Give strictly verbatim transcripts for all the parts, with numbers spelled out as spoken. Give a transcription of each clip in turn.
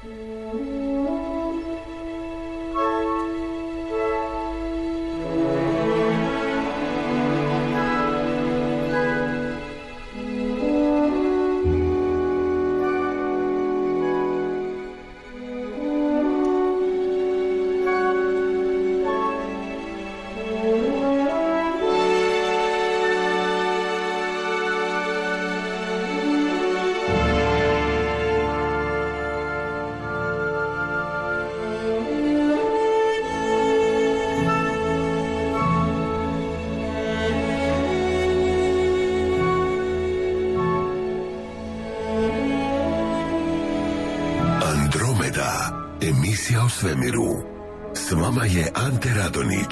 Emisija o svemiru. S vama je Ante Radonić.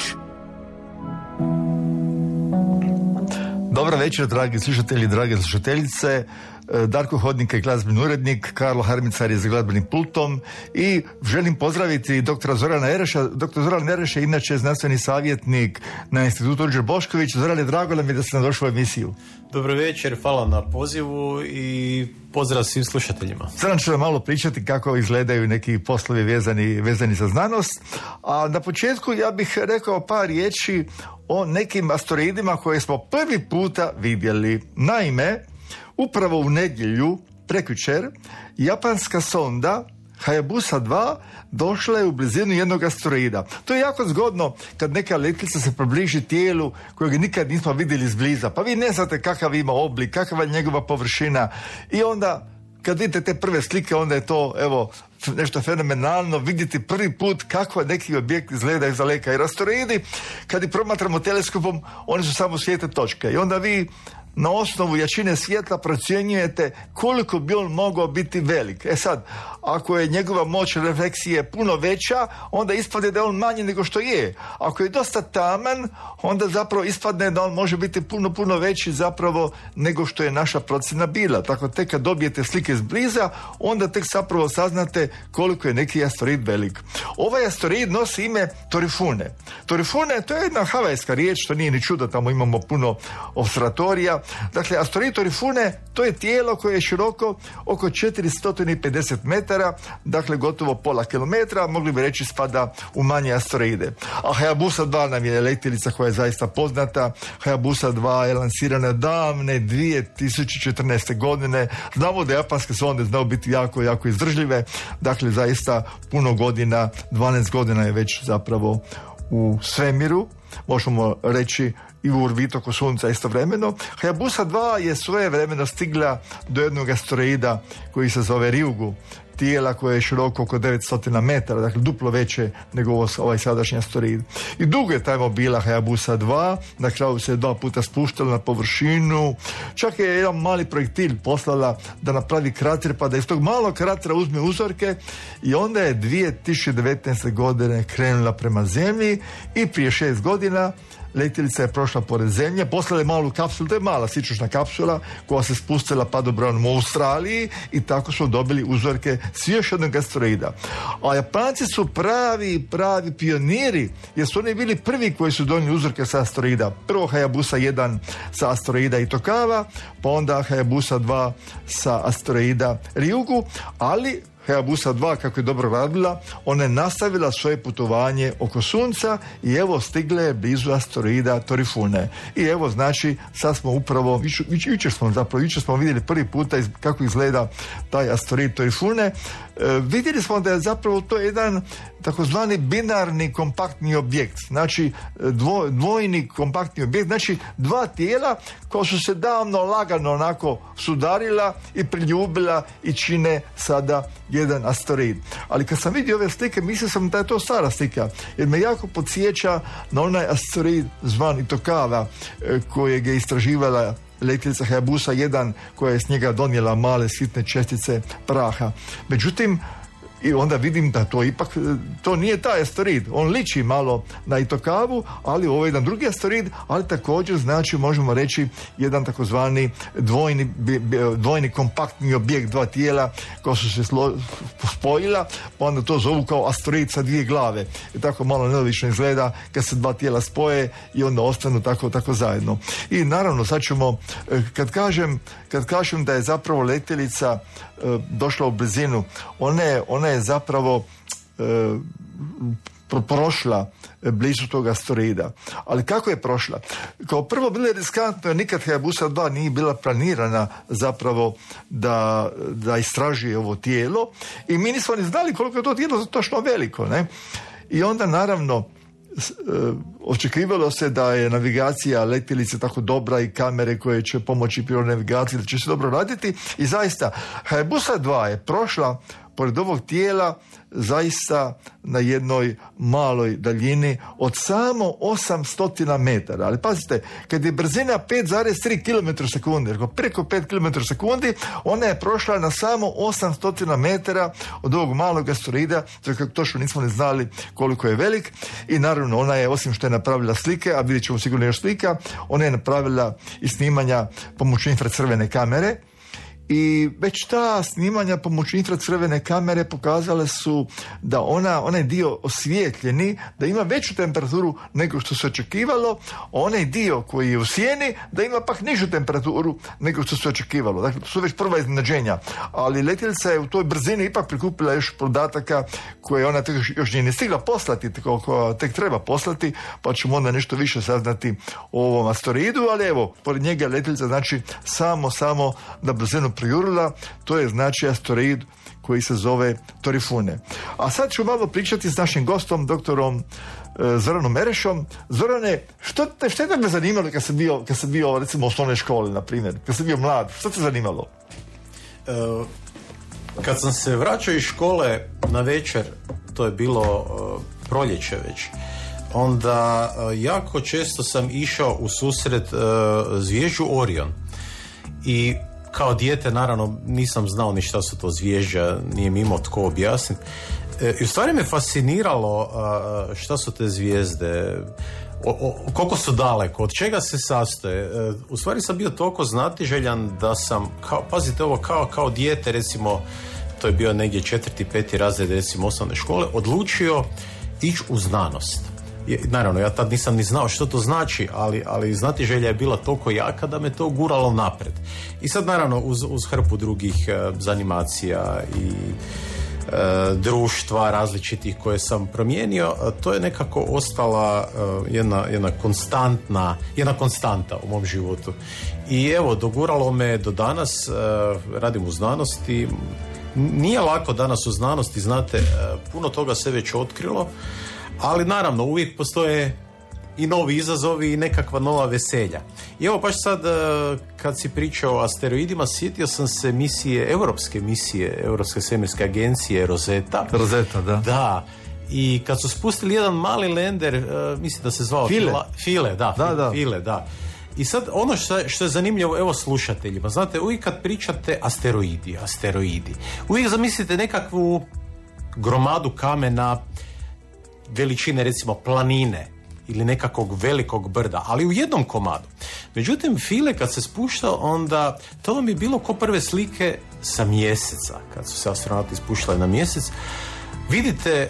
Dobro večer, dragi slušatelji, drage slušateljice. Darko Hodnik je glazbeni urednik, Karlo Harmicar je za glazbenim pultom i želim pozdraviti doktora Zorana Ereša. Doktor Zoran Ereš je inače znanstveni savjetnik na institutu Ruđer Bošković. Zorane, drago nam je da ste nam došli u emisiju. Dobro večer, hvala na pozivu i pozdrav svim slušateljima. Zoran će vam malo pričati kako izgledaju neki poslovi vezani, vezani za znanost, a na početku ja bih rekao par riječi o nekim asteroidima koje smo prvi puta vidjeli. Naime, upravo u nedjelju, prekjučer, japanska sonda Hayabusa dva došla je u blizinu jednog asteroida. To je jako zgodno kad neka letjelica se približi tijelu kojeg nikad nismo vidjeli izbliza. Pa vi ne znate kakav ima oblik, kakva je njegova površina i onda kad vidite te prve slike, onda je to, evo, nešto fenomenalno vidjeti prvi put kako neki objekt izgleda iz daleka. Jer asteroidi, kad ih promatramo teleskopom, oni su samo svijetle točke. I onda vi na osnovu jačine svjetla procjenjujete koliko bi on mogao biti velik. E sad, ako je njegova moć refleksije puno veća, onda ispadne da je on manji nego što je. Ako je dosta taman, onda zapravo ispadne da on može biti puno, puno veći zapravo nego što je naša procjena bila. Tako tek kad dobijete slike izbliza, onda tek zapravo saznate koliko je neki asteroid velik. Ovaj asteroid nosi ime Torifune. Torifune, to je jedna havajska riječ, što nije ni čudo, tamo imamo puno observatorija. Dakle, asteroid Torifune, to je tijelo koje je široko oko četiristo pedeset metara, dakle gotovo pola kilometra, mogli bi reći spada u manje asteroide. A Hayabusa dva nam je letjelica koja je zaista poznata. Hayabusa dva je lansirana davne dvije tisuće četrnaeste. godine. Znamo da japanske sonde znaju biti jako, jako izdržljive. Dakle, zaista puno godina, dvanaest godina je već zapravo u svemiru. Možemo reći i u orbitu oko Sunca istovremeno. Hayabusa dva je svojevremeno stigla do jednog asteroida koji se zove Ryugu, tijela koje je široko oko devetsto metara, dakle duplo veće nego ovaj sadašnji asteroid. I dugo je tamo bila Hayabusa dva, na kraju se dva puta spuštala na površinu, čak je jedan mali projektil poslala da napravi krater, pa da iz tog malog kratera uzme uzorke i onda je dvije tisuće devetnaeste. godine krenula prema Zemlji i prije šest godina letjelica je prošla pored Zemlje, poslala je malu kapsulu, to je mala sičušna kapsula koja se spustila padobranom u Australiji i tako smo dobili uzorke s još jednog asteroida. A Japanci su pravi, pravi pioniri, jer su oni bili prvi koji su donijeli uzorke sa asteroida. Prvo Hayabusa jedan sa asteroida Itokawa, pa onda Hayabusa dva sa asteroida Ryugu, ali Hayabusa dva, kako je dobro radila, ona je nastavila svoje putovanje oko Sunca i evo stigle je blizu asteroida Torifune. I evo, znači, sad smo upravo, jučer smo zapravo, jučer smo vidjeli prvi puta iz, kako izgleda taj asteroid Torifune. E, vidjeli smo da je zapravo to jedan takozvani binarni kompaktni objekt, znači dvo, dvojni kompaktni objekt, znači dva tijela koja su se davno lagano onako sudarila i priljubila i čine sada jedan asteroid. Ali kad sam vidio ove slike, mislio sam da je to stara slika, jer me jako podsjeća na onaj asteroid zvan Itokawa, kojeg je istraživala letjelica Hayabusa jedan, koja je s njega donijela male sitne čestice praha. Međutim, i onda vidim da to ipak, to nije taj asteroid. On liči malo na Itokawu, ali ovo je jedan drugi asteroid, ali također znači možemo reći jedan takozvani dvojni, dvojni kompaktni objekt, dva tijela koja su se slo, spojila, pa onda to zovu kao asteroid sa dvije glave. I tako malo nelogično izgleda kad se dva tijela spoje i onda ostanu tako, tako zajedno. I naravno sad ćemo, kad kažem, kad kažem da je zapravo letjelica došla u blizinu, ona je, ona ona je zapravo e, prošla blizu tog asteroida. Ali kako je prošla? Kao prvo bilo je riskantno jer nikad Hayabusa dva nije bila planirana zapravo da, da istražuje ovo tijelo i mi nismo ni znali koliko je to tijelo točno veliko. Ne? I onda naravno očekivalo se da je navigacija letjelice tako dobra i kamere koje će pomoći pri navigaciji da će se dobro raditi i zaista Hayabusa dva je prošla pored ovog tijela zaista na jednoj maloj daljini od samo osamsto metara. Ali pazite, kad je brzina pet zarez tri kilometra sekundi, preko pet kilometara sekundi, ona je prošla na samo osamsto metara od ovog malog asteroida, kako točno nismo ni znali koliko je velik. I naravno, ona je, osim što je napravila slike, a vidjet ćemo sigurno još slika, ona je napravila i snimanja pomoću infracrvene kamere. I već ta snimanja pomoću infracrvene kamere pokazale su da ona, onaj dio osvijetljeni, da ima veću temperaturu nego što se očekivalo, a onaj dio koji je u sjeni, da ima pak nižu temperaturu nego što se očekivalo. Dakle, to su već prva iznenađenja. Ali letjelica je u toj brzini ipak prikupila još podataka koje ona tek, još nije stigla poslati, koliko tek treba poslati, pa ćemo onda nešto više saznati o ovom asteroidu, ali evo, pored njega letjelica znači samo, samo da brzinu prijurila, to je znači asteroid koji se zove Torifune. A sad ću malo pričati s našim gostom, doktorom e, Zoranom Merešom. Zorane, što te, što je tebe zanimalo kad si bio, kad si bio recimo u osnovnoj školi, na primjer, kad si bio mlad, što te zanimalo? E, kad sam se vraćao iz škole na večer, to je bilo e, proljeće već, onda e, jako često sam išao u susret e, zvježđu Orion. I kao dijete, naravno, nisam znao ni šta su to zvježđa, nije mi imao tko objasniti. E, I u stvari me fasciniralo a, šta su te zvijezde, o, o, koliko su daleko, od čega se sastoje. E, u stvari sam bio toliko znatiželjan da sam, kao, pazite ovo, kao, kao dijete, recimo, to je bio negdje četvrti, peti razred, recimo, osnovne škole, odlučio ići u znanost. Je, naravno, ja tad nisam ni znao što to znači, ali, ali znatiželja je bila toliko jaka da me to guralo napred. I sad, naravno, uz, uz hrpu drugih e, zanimacija i e, društva različitih koje sam promijenio, to je nekako ostala e, jedna, jedna konstantna, jedna konstanta u mom životu. I evo, doguralo me do danas, e, radim u znanosti. Nije lako danas u znanosti, znate, e, puno toga se već otkrilo, ali naravno uvijek postoje i novi izazovi i nekakva nova veselja. I evo baš sad kad si pričao o asteroidima, sjetio sam se misije, europske misije, Europske svemirske agencije Rosetta. Rosetta, da. Da. I kad su spustili jedan mali lander, uh, mislim da se zvao File. Fila, File, da, da, da. File, da. I sad ono što, što je zanimljivo, evo slušateljima, znate, uvijek kad pričate asteroidi, asteroidi, uvijek zamislite nekakvu gromadu kamena, veličine recimo planine ili nekakvog velikog brda, ali u jednom komadu. Međutim, File kad se spušta, onda to vam je bilo ko prve slike sa mjeseca, kad su se astronauti spuštali na mjesec. Vidite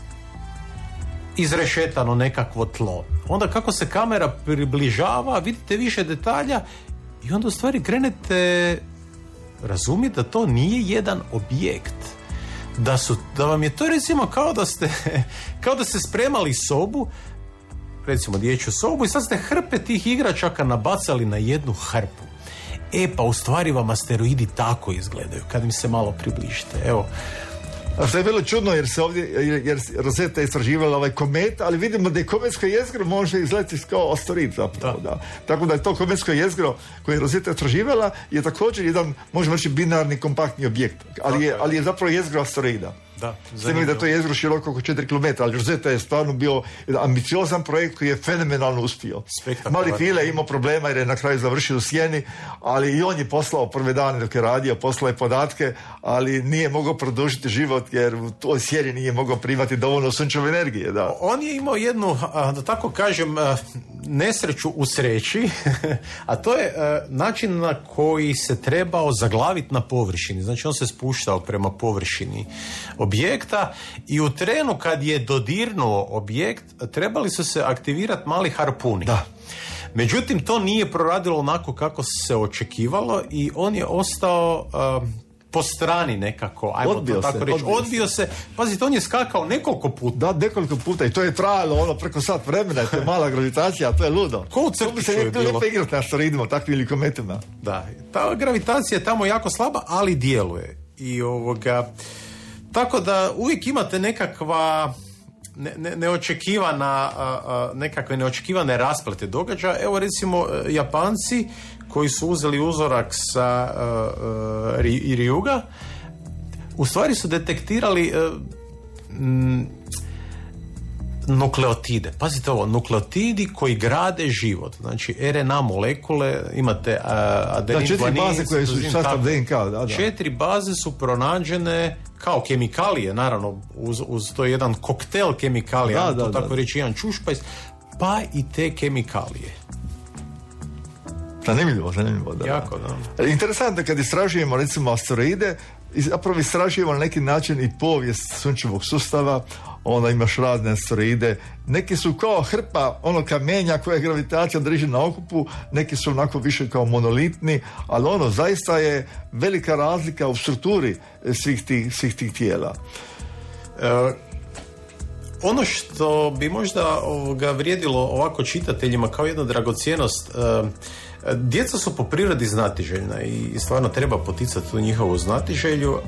izrešetano nekakvo tlo. Onda kako se kamera približava, vidite više detalja i onda u stvari krenete razumjeti da to nije jedan objekt. Da, su, da vam je to recimo kao da ste kao da ste spremali sobu, recimo dječju sobu, i sad ste hrpe tih igračaka nabacali na jednu hrpu. E pa u stvari vam asteroidi tako izgledaju kad mi se malo približite. Evo. A što je bilo čudno jer se ovdje, jer, jer Rosetta je istraživala ovaj komet, ali vidimo da je kometsko jezgro može izgledati kao asteroid zapravo, da. Da. Tako da je to kometsko jezgro koje je Rosetta istraživala je također jedan, možemo reći, binarni kompaktni objekt, ali je, ali je zapravo jezgro asteroida. Da, zanimljivo. Da to je jezgro široko oko četiri kilometra, ali Rosetta je stvarno bio ambiciozan projekt koji je fenomenalno uspio. Mali File je imao problema jer je na kraju završio u sjeni, ali i on je poslao prve dane dok je radio, poslao je podatke, ali nije mogao produžiti život jer u toj sjeni nije mogao primati dovoljno sunčeve energije. Da. On je imao jednu, da tako kažem, nesreću u sreći, a to je način na koji se trebao zaglaviti na površini. Znači on se spuštao prema površini objekta i u trenu kad je dodirnuo objekt trebali su se aktivirati mali harpuni. Da. Međutim, to nije proradilo onako kako se očekivalo i on je ostao uh, po strani nekako, ajmo odbio to tako se, reći. Odbio, odbio se. se. Pazite, on je skakao nekoliko puta. Da, nekoliko puta i to je trajalo ono preko sat vremena, to je mala gravitacija, to je ludo. Ko u Crtiću je bilo? Lijepo igrati na asteroidima, takvim likometima. Da, ta gravitacija je tamo jako slaba, ali djeluje. I ovoga, tako da uvijek imate nekakva ne, ne, neočekivana a, a, nekakve neočekivane rasplete događaja. Evo recimo Japanci koji su uzeli uzorak sa a, a, Ryuga, u stvari su detektirali a, m, nukleotide. Pazite ovo, nukleotidi koji grade život. Znači, er en a molekule, imate adenin, da, četiri baze koje su sastav de en ka. Da, da. Četiri baze su pronađene kao kemikalije, naravno, uz, uz to je jedan koktel kemikalija, da, da, to da, tako da. reći, jedan čušpajs, pa i te kemikalije. Zanimljivo, zanimljivo. Da. Jako, da. Interesantno kad istražujemo, recimo, asteroide, zapravo istražujemo na neki način i povijest sunčevog sustava, onda imaš razne asteroide, neki su kao hrpa ono kamenja koje gravitacija drži na okupu, neki su onako više kao monolitni, ali ono zaista je velika razlika u strukturi svih tih, svih tih tijela. E, ono što bi možda ovoga vrijedilo ovako čitateljima kao jedna dragocjenost, e, djeca su po prirodi znatiželjna i stvarno treba poticati tu njihovu znatiželju,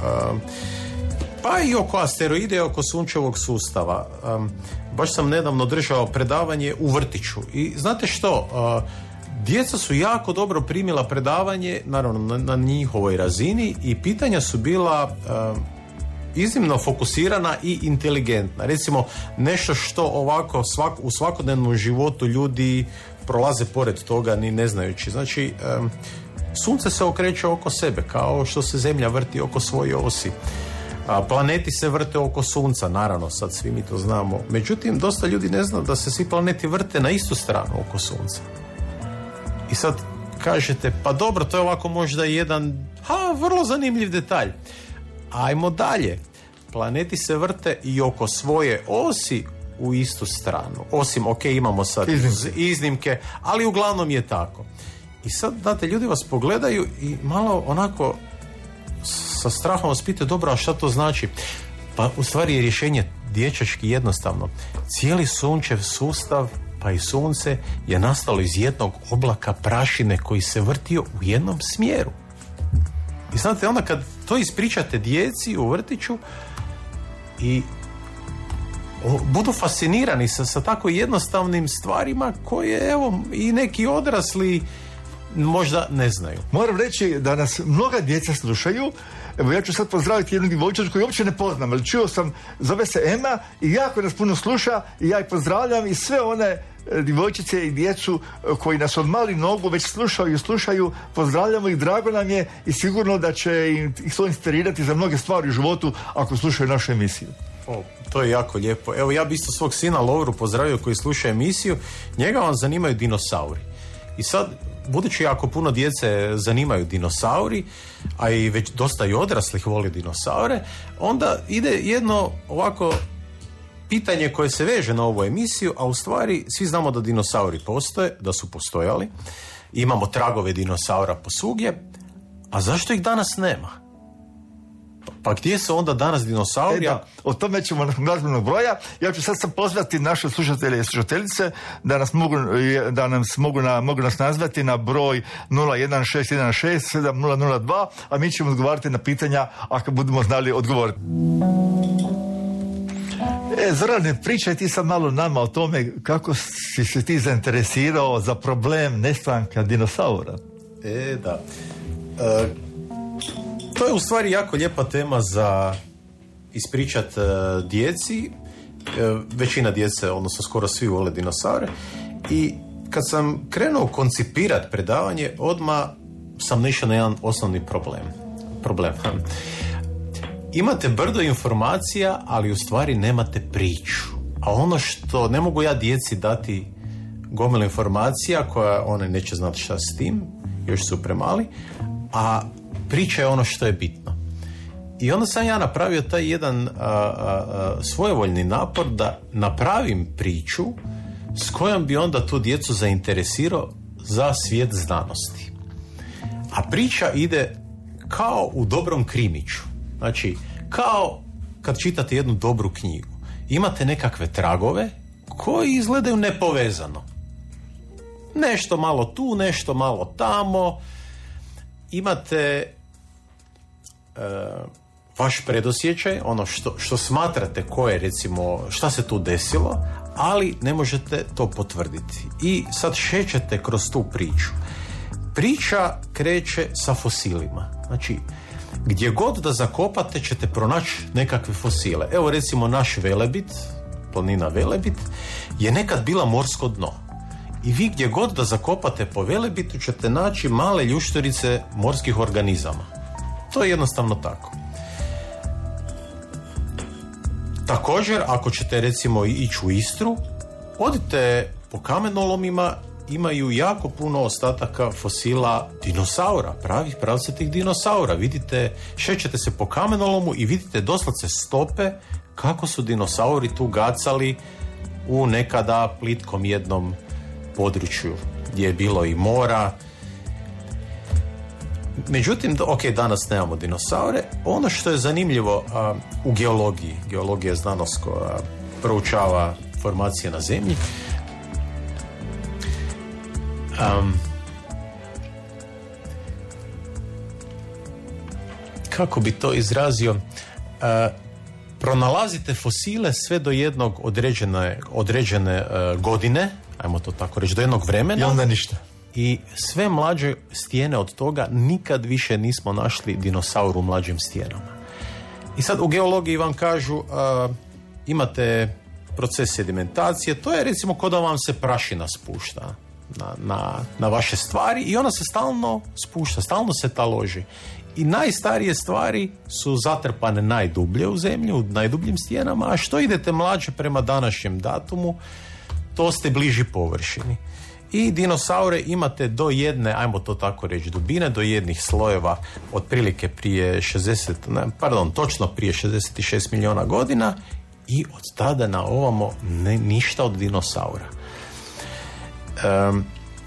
pa i oko asteroide i oko sunčevog sustava. Baš sam nedavno držao predavanje u vrtiću i znate što, djeca su jako dobro primila predavanje, naravno na, na njihovoj razini, i pitanja su bila iznimno fokusirana i inteligentna. Recimo nešto što ovako svak, u svakodnevnom životu ljudi prolaze pored toga ni ne znajući. Znači, um, sunce se okreće oko sebe, kao što se zemlja vrti oko svoje osi. A planeti se vrte oko sunca, naravno, sad svi mi to znamo. Međutim, dosta ljudi ne zna da se svi planeti vrte na istu stranu oko sunca. I sad kažete, pa dobro, to je ovako možda jedan, ha, vrlo zanimljiv detalj. Ajmo dalje. Planeti se vrte i oko svoje osi u istu stranu. Osim, ok, imamo sad iznimke, iznimke ali uglavnom je tako. I sad, znate, ljudi vas pogledaju i malo onako sa strahom vas pitaju, dobro, a šta to znači? Pa u stvari je rješenje dječački jednostavno. Cijeli sunčev sustav, pa i sunce, je nastalo iz jednog oblaka prašine koji se vrtio u jednom smjeru. I znate, onda kad to ispričate djeci u vrtiću i budu fascinirani sa, sa tako jednostavnim stvarima koje, evo, i neki odrasli možda ne znaju. Moram reći da nas mnoga djeca slušaju. Evo, ja ću sad pozdraviti jednu djevojčicu koju uopće ne poznam, ali čuo sam, zove se Ema i jako nas puno sluša i ja ih pozdravljam i sve one djevojčice i djecu koji nas od malih nogu već slušaju i slušaju, pozdravljamo ih, drago nam je i sigurno da će ih to inspirirati za mnoge stvari u životu ako slušaju našu emisiju. O, to je jako lijepo. Evo, ja bi isto svog sina Lovru pozdravio koji sluša emisiju. Njega vam zanimaju dinosauri. I sad, budući jako puno djece zanimaju dinosauri, a i već dosta i odraslih voli dinosaure, onda ide jedno ovako pitanje koje se veže na ovu emisiju, a u stvari svi znamo da dinosauri postoje, da su postojali, imamo tragove dinosaura posvugdje, a zašto ih danas nema? Pa gdje su onda danas dinosauri? E da, o tome ćemo nakon glazbenog broja. Ja ću sad sam pozvati naše slušatelje i slušateljice da nas mogu, da nas mogu, na, mogu nas nazvati na broj nula jedan šest jedan šest sedam nula nula dva, a mi ćemo odgovarati na pitanja ako budemo znali odgovoriti. E, Zorane, pričaj ti sad malo nama o tome kako si se ti zainteresirao za problem nestanka dinosaura. E, da. E, to je u stvari jako lijepa tema za ispričat e, djeci. E, većina djece, odnosno skoro svi vole dinosaure. I kad sam krenuo koncipirat predavanje, odmah sam naišao na jedan osnovni problem. Problem. Imate brdo informacija, ali u stvari nemate priču. A ono što ne mogu ja djeci dati gomilu informacija koja one neće znati šta s tim, još su premali, a priča je ono što je bitno. I onda sam ja napravio taj jedan a, a, a, svojevoljni napor da napravim priču s kojom bi onda tu djecu zainteresirao za svijet znanosti. A priča ide kao u dobrom krimiću. Znači, kao kad čitate jednu dobru knjigu. Imate nekakve tragove koji izgledaju nepovezano. Nešto malo tu, nešto malo tamo. Imate e, vaš predosjećaj, ono što, što smatrate ko je, recimo, šta se tu desilo, ali ne možete to potvrditi. I sad šećete kroz tu priču. Priča kreće sa fosilima. Znači, gdje god da zakopate ćete pronaći nekakve fosile. Evo recimo naš Velebit, planina Velebit, je nekad bila morsko dno. I vi gdje god da zakopate po Velebitu ćete naći male ljušturice morskih organizama. To je jednostavno tako. Također, ako ćete recimo ići u Istru, odite po kamenolomima, imaju jako puno ostataka fosila dinosaura, pravih pravcatih dinosaura. Vidite, šećete se po kamenolomu i vidite doslovce stope kako su dinosauri tu gacali u nekada plitkom jednom području gdje je bilo i mora. Međutim, ok, danas nemamo dinosaure. Ono što je zanimljivo a, u geologiji, geologija je znanost koja proučava formacije na zemlji, Um, kako bi to izrazio, uh, pronalazite fosile sve do jednog određene, određene uh, godine, ajmo to tako reći, do jednog vremena. I onda ništa. I sve mlađe stijene od toga nikad više nismo našli dinosaur u mlađim stijenama. I sad u geologiji vam kažu uh, imate proces sedimentacije, to je recimo kao da vam se prašina spušta Na, na, na vaše stvari i ona se stalno spušta, stalno se taloži. I najstarije stvari su zatrpane najdublje u zemlji, u najdubljim stijenama, a što idete mlađe prema današnjem datumu, to ste bliži površini. I dinosaure imate do jedne, ajmo to tako reći, dubine, do jednih slojeva, otprilike prije šezdeset, ne, pardon, točno prije šezdeset šest milijuna godina i od tada na ovamo ne, ništa od dinosaura. Um,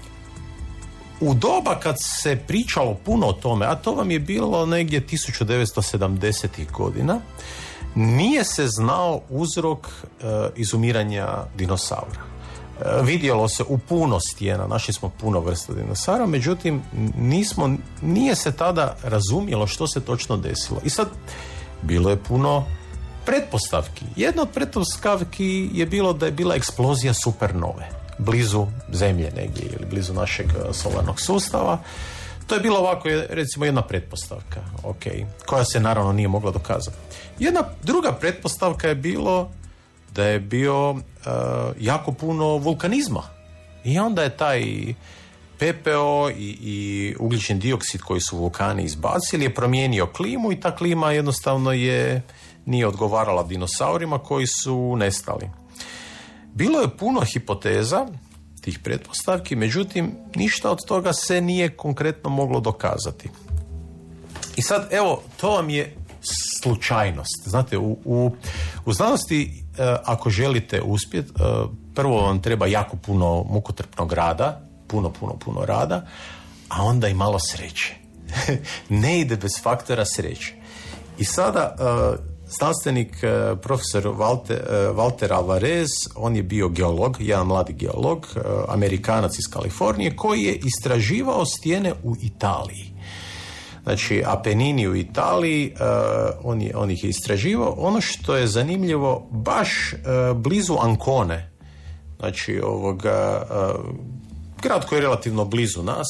u doba kad se pričalo puno o tome, a to vam je bilo negdje tisuću devetsto sedamdesetih godina, nije se znao uzrok uh, izumiranja dinosaura. Uh, vidjelo se u puno stijena, našli smo puno vrsta dinosaura, međutim nismo, nije se tada razumjelo što se točno desilo. I sad bilo je puno pretpostavki. Jedna od pretpostavki je bilo da je bila eksplozija supernove blizu Zemlje negdje ili blizu našeg solarnog sustava. To je bilo ovako, recimo, jedna pretpostavka, okay, koja se naravno nije mogla dokazati. Jedna druga pretpostavka je bilo da je bio uh, jako puno vulkanizma. I onda je taj pepeo i, i ugljični dioksid koji su vulkani izbacili je promijenio klimu i ta klima jednostavno je nije odgovarala dinosaurima koji su nestali. Bilo je puno hipoteza tih pretpostavki, međutim ništa od toga se nije konkretno moglo dokazati. I sad, evo, to vam je slučajnost. Znate, u, u, u znanosti e, ako želite uspjeti, e, prvo vam treba jako puno mukotrpnog rada, puno, puno, puno rada, a onda i malo sreće. Ne ide bez faktora sreće. I sada e, znanstvenik profesor Walter, Walter Alvarez, on je bio geolog, jedan mladi geolog, Amerikanac iz Kalifornije, koji je istraživao stijene u Italiji. Znači, Apenini u Italiji, on, je, on ih je istraživao. Ono što je zanimljivo, baš blizu Ancone, znači ovoga, grad koji je relativno blizu nas,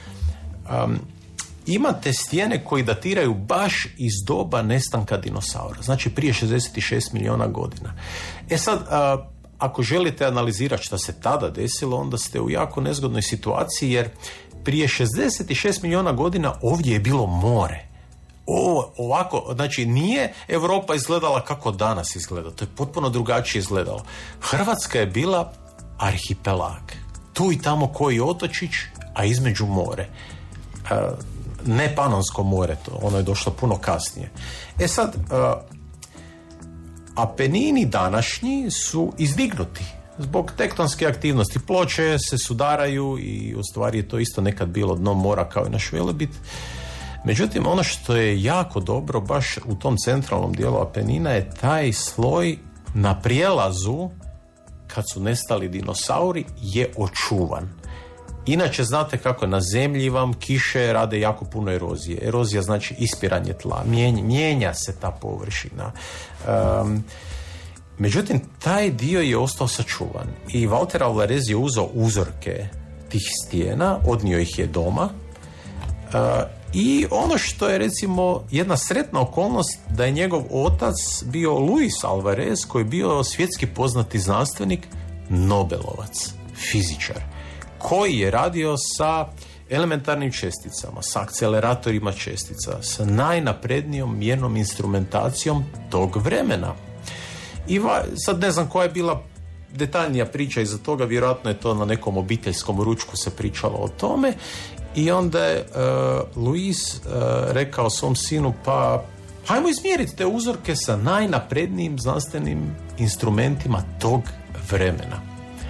imate stijene koji datiraju baš iz doba nestanka dinosaura, znači prije šezdeset šest milijuna godina. E sad, a, ako želite analizirati šta se tada desilo, onda ste u jako nezgodnoj situaciji, jer prije šezdeset šest milijuna godina ovdje je bilo more. O, ovako, znači nije Europa izgledala kako danas izgleda, to je potpuno drugačije izgledalo. Hrvatska je bila arhipelag, tu i tamo koji otočić, a između more. A, ne Panonsko more, to, ono je došlo puno kasnije. E sad, uh, Apenini današnji su izdignuti zbog tektonske aktivnosti. Ploče se sudaraju i u stvari je to isto nekad bilo dno mora kao i naš Velebit. Međutim, ono što je jako dobro baš u tom centralnom dijelu Apenina je taj sloj na prijelazu kad su nestali dinosauri je očuvan. Inače, znate kako na zemlji vam kiše rade jako puno erozije. Erozija znači ispiranje tla, mijenja, mijenja se ta površina. Um, međutim, taj dio je ostao sačuvan. I Walter Alvarez je uzeo uzorke tih stijena, odnio ih je doma. Uh, I ono što je recimo jedna sretna okolnost da je njegov otac bio Luis Alvarez, koji je bio svjetski poznati znanstvenik, Nobelovac, fizičar, koji je radio sa elementarnim česticama, sa akceleratorima čestica, sa najnaprednijom mjernom instrumentacijom tog vremena. I va, sad ne znam koja je bila detaljnija priča iza toga, vjerojatno je to na nekom obiteljskom ručku se pričalo o tome. I onda je uh, Luis uh, rekao svom sinu, pa hajmo izmjeriti te uzorke sa najnaprednijim znanstvenim instrumentima tog vremena.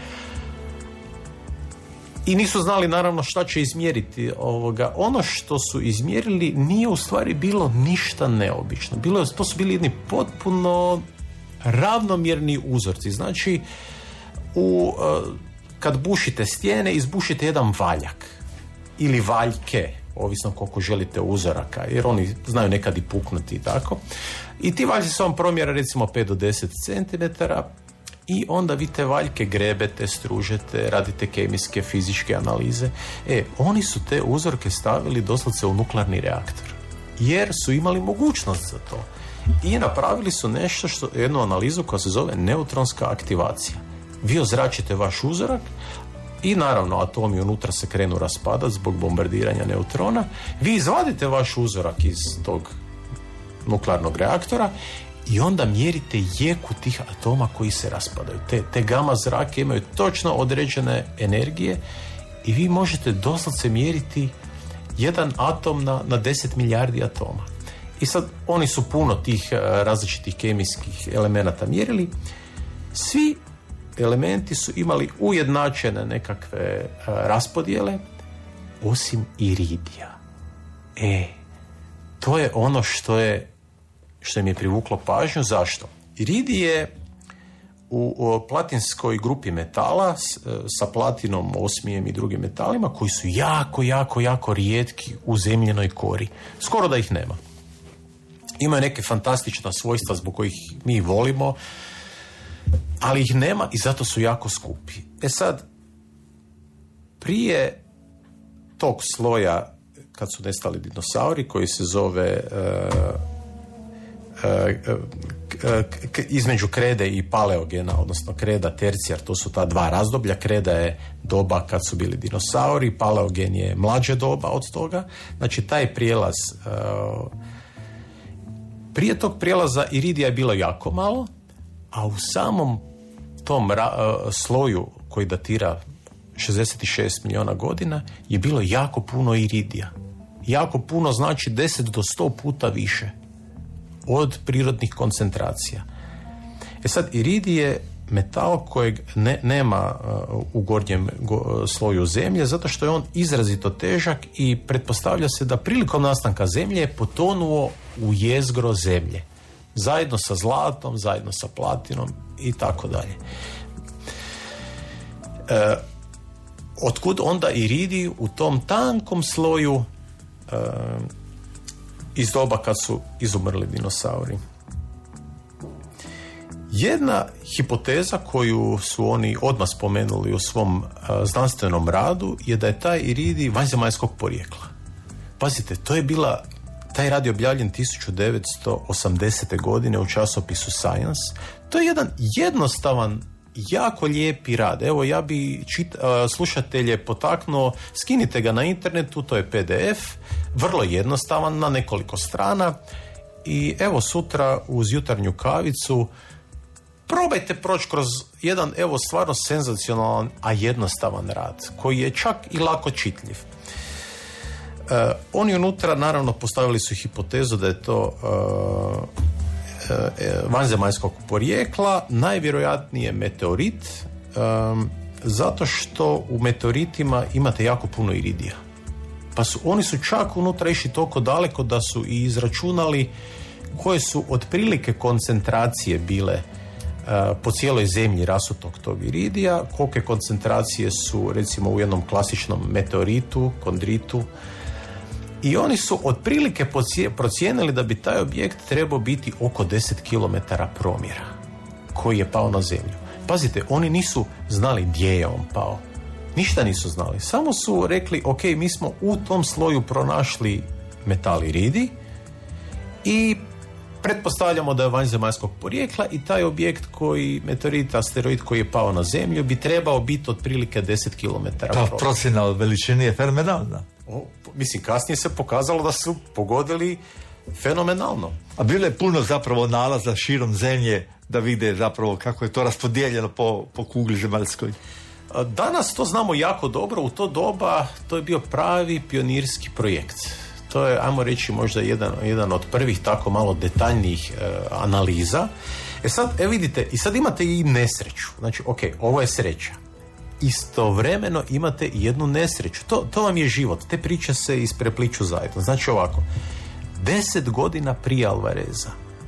I nisu znali naravno šta će izmjeriti. Ovoga. Ono što su izmjerili nije u stvari bilo ništa neobično. Bilo je, to su bili jedni potpuno ravnomjerni uzorci. Znači, u, uh, kad bušite stijene, izbušite jedan valjak ili valjke, ovisno koliko želite uzoraka, jer oni znaju nekad i puknuti i tako. I ti valjci su vam promjera recimo pet do deset centimetara i onda vi te valjke grebete, stružete, radite kemijske, fizičke analize. E, oni su te uzorke stavili doslovce u nuklearni reaktor, jer su imali mogućnost za to. I napravili su nešto, što, jednu analizu koja se zove neutronska aktivacija. Vi ozračite vaš uzorak, i naravno atomi unutra se krenu raspadati zbog bombardiranja neutrona. Vi izvadite vaš uzorak iz tog nuklearnog reaktora i onda mjerite jeku tih atoma koji se raspadaju. Te, te gama zrake imaju točno određene energije i vi možete doslovce mjeriti jedan atom na, na deset milijardi atoma. I sad oni su puno tih uh, različitih kemijskih elemenata mjerili. Svi elementi su imali ujednačene nekakve uh, raspodjele, osim iridija. E, to je ono što je što mi je privuklo pažnju. Zašto? Iridij je u, u platinskoj grupi metala s, sa platinom, osmijem i drugim metalima koji su jako, jako, jako rijetki u zemljenoj kori. Skoro da ih nema. Imaju neke fantastična svojstva zbog kojih mi volimo, ali ih nema i zato su jako skupi. E sad, prije tog sloja, kad su nestali dinosauri, koji se zove uh, uh, uh, k- između krede i paleogena, odnosno kreda, tercijar, to su ta dva razdoblja. Kreda je doba kad su bili dinosauri, paleogen je mlađe doba od toga. Znači, taj prijelaz, uh, prije tog prijelaza iridija je bilo jako malo, a u samom tom ra- uh, sloju koji datira šezdeset šest milijuna godina je bilo jako puno iridija. Jako puno znači deset do sto puta više od prirodnih koncentracija. E sad, iridij je metal kojeg ne, nema uh, u gornjem go, sloju zemlje, zato što je on izrazito težak i pretpostavlja se da prilikom nastanka zemlje je potonuo u jezgro zemlje. Zajedno sa zlatom, zajedno sa platinom i tako dalje. E, otkud onda iridij u tom tankom sloju e, iz doba kad su izumrli dinosauri? Jedna hipoteza koju su oni odmah spomenuli u svom a, znanstvenom radu je da je taj iridij vanzemaljskog porijekla. Pazite, to je bila, taj rad je objavljen tisuću devetsto osamdesete godine u časopisu Science. To je jedan jednostavan, jako lijepi rad. Evo, ja bi čit, a, slušatelje potaknuo, skinite ga na internetu, to je P D F, vrlo jednostavan, na nekoliko strana, i evo sutra uz jutarnju kavicu probajte proći kroz jedan, evo, stvarno senzacionalan, a jednostavan rad, koji je čak i lako čitljiv. E, oni unutra, naravno, postavili su hipotezu da je to e, e, vanzemaljskog porijekla, najvjerojatnije meteorit, e, zato što u meteoritima imate jako puno iridija. Pa su, oni su čak unutra išli toliko daleko da su i izračunali koje su otprilike koncentracije bile uh, po cijeloj zemlji rasutog tog iridija, kolike koncentracije su recimo u jednom klasičnom meteoritu, kondritu, i oni su otprilike procijenili da bi taj objekt trebao biti oko deset kilometara promjera koji je pao na zemlju. Pazite, oni nisu znali gdje je on pao. Ništa nisu znali. Samo su rekli, ok, mi smo u tom sloju pronašli metal iridi i pretpostavljamo da je vanzemaljskog porijekla i taj objekt koji, meteorit, asteroid koji je pao na zemlju bi trebao biti otprilike deset kilometara. Ta procjena od veličine je fenomenalna. O, mislim, kasnije se pokazalo da su pogodili fenomenalno. A bilo je puno zapravo nalaza širom zemlje da vide zapravo kako je to raspodijeljeno po, po kugli zemaljskoj. Danas to znamo jako dobro. U to doba to je bio pravi pionirski projekt. To je, ajmo reći, možda jedan, jedan od prvih tako malo detaljnijih e, analiza. E sad, e vidite, i sad imate i nesreću. Znači, ok, ovo je sreća. Istovremeno imate i jednu nesreću. To, to vam je život. Te priče se isprepliču zajedno. Znači ovako, deset godina prije Alvareza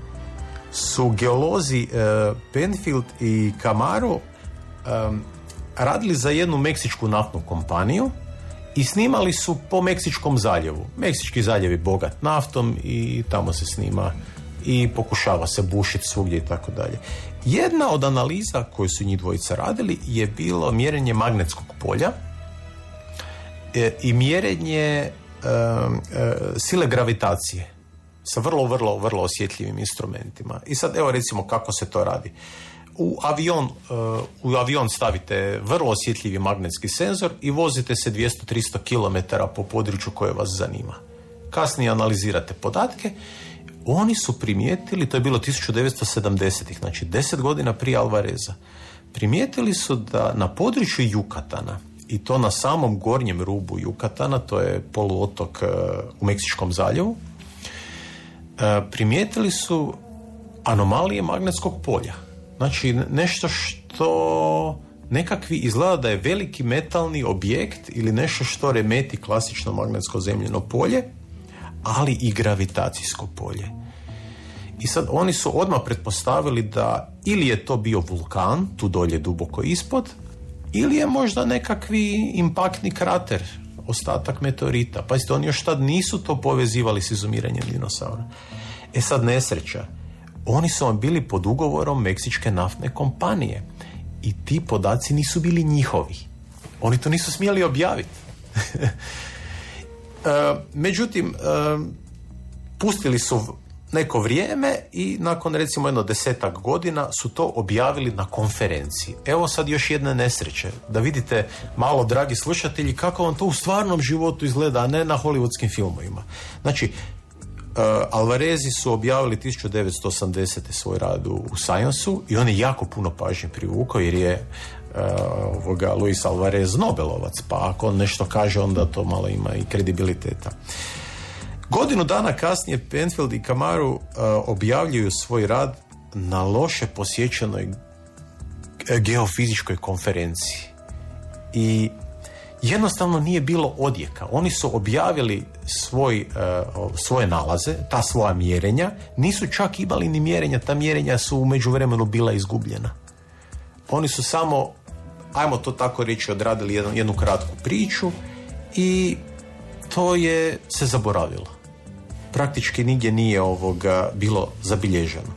su geolozi e, Penfield i Camaro e, radili za jednu meksičku naftnu kompaniju i snimali su po Meksičkom zaljevu. Meksički zaljev je bogat naftom i tamo se snima i pokušava se bušiti svugdje i tako dalje. Jedna od analiza koju su njih dvojica radili je bilo mjerenje magnetskog polja e, i mjerenje e, e, sile gravitacije sa vrlo, vrlo, vrlo osjetljivim instrumentima. I sad evo recimo kako se to radi. U avion, uh, u avion stavite vrlo osjetljivi magnetski senzor i vozite se dvjesto do tristo kilometara po području koje vas zanima. Kasnije analizirate podatke. Oni su primijetili, to je bilo tisuću devetsto sedamdesetih, znači deset godina prije Alvareza, primijetili su da na području Jukatana, i to na samom gornjem rubu Jukatana, to je poluotok uh, u Meksičkom zaljevu, uh, primijetili su anomalije magnetskog polja. Znači nešto što nekakvi izgleda da je veliki metalni objekt ili nešto što remeti klasično magnetsko zemljino polje, ali i gravitacijsko polje. I sad oni su odmah pretpostavili da ili je to bio vulkan, tu dolje duboko ispod, ili je možda nekakvi impaktni krater, ostatak meteorita. Pazite, oni još tad nisu to povezivali s izumiranjem dinosaura. E sad nesreća. Oni su vam bili pod ugovorom Meksičke naftne kompanije i ti podaci nisu bili njihovi. Oni to nisu smjeli objaviti. e, međutim, e, pustili su neko vrijeme i nakon recimo jedno desetak godina su to objavili na konferenciji. Evo sad još jedne nesreće. Da vidite malo, dragi slušatelji, kako vam to u stvarnom životu izgleda, a ne na hollywoodskim filmovima. Znači, Uh, Alvarezi su objavili tisuću devetsto osamdesete svoj rad u Science-u i on je jako puno pažnje privukao jer je uh, ovoga, Luis Alvarez Nobelovac, pa ako on nešto kaže onda to malo ima i kredibiliteta. Godinu dana kasnije Penfield i Camaro uh, objavljuju svoj rad na loše posjećenoj geofizičkoj konferenciji i jednostavno nije bilo odjeka. Oni su objavili svoj, uh, svoje nalaze, ta svoja mjerenja, nisu čak imali ni mjerenja, ta mjerenja su u međuvremenu bila izgubljena. Oni su samo, ajmo to tako reći, odradili jednu, jednu kratku priču i to je se zaboravilo. Praktički nigdje nije ovoga bilo zabilježeno.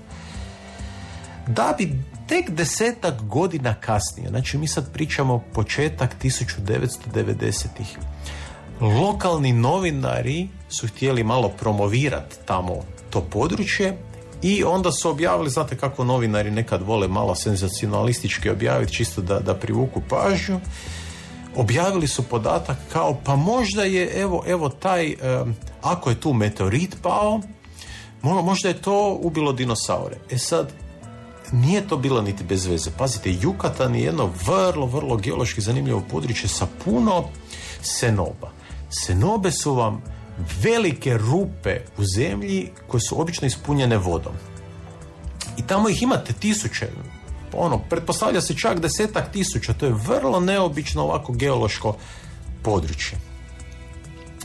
Da bi tek desetak godina kasnije, znači mi sad pričamo početak tisuću devetsto devedesetih, lokalni novinari su htjeli malo promovirati tamo to područje i onda su objavili, znate kako novinari nekad vole malo senzacionalistički objaviti čisto da, da privuku pažnju, objavili su podatak kao pa možda je evo, evo taj, um, ako je tu meteorit pao, možda je to ubilo dinosaure. E sad, nije to bilo niti bez veze. Pazite, Jukatan je jedno vrlo, vrlo geološki zanimljivo područje sa puno senoba. Senobe su vam velike rupe u zemlji koje su obično ispunjene vodom. I tamo ih imate tisuće. Ono, pretpostavlja se čak desetak tisuća. To je vrlo neobično ovako geološko područje.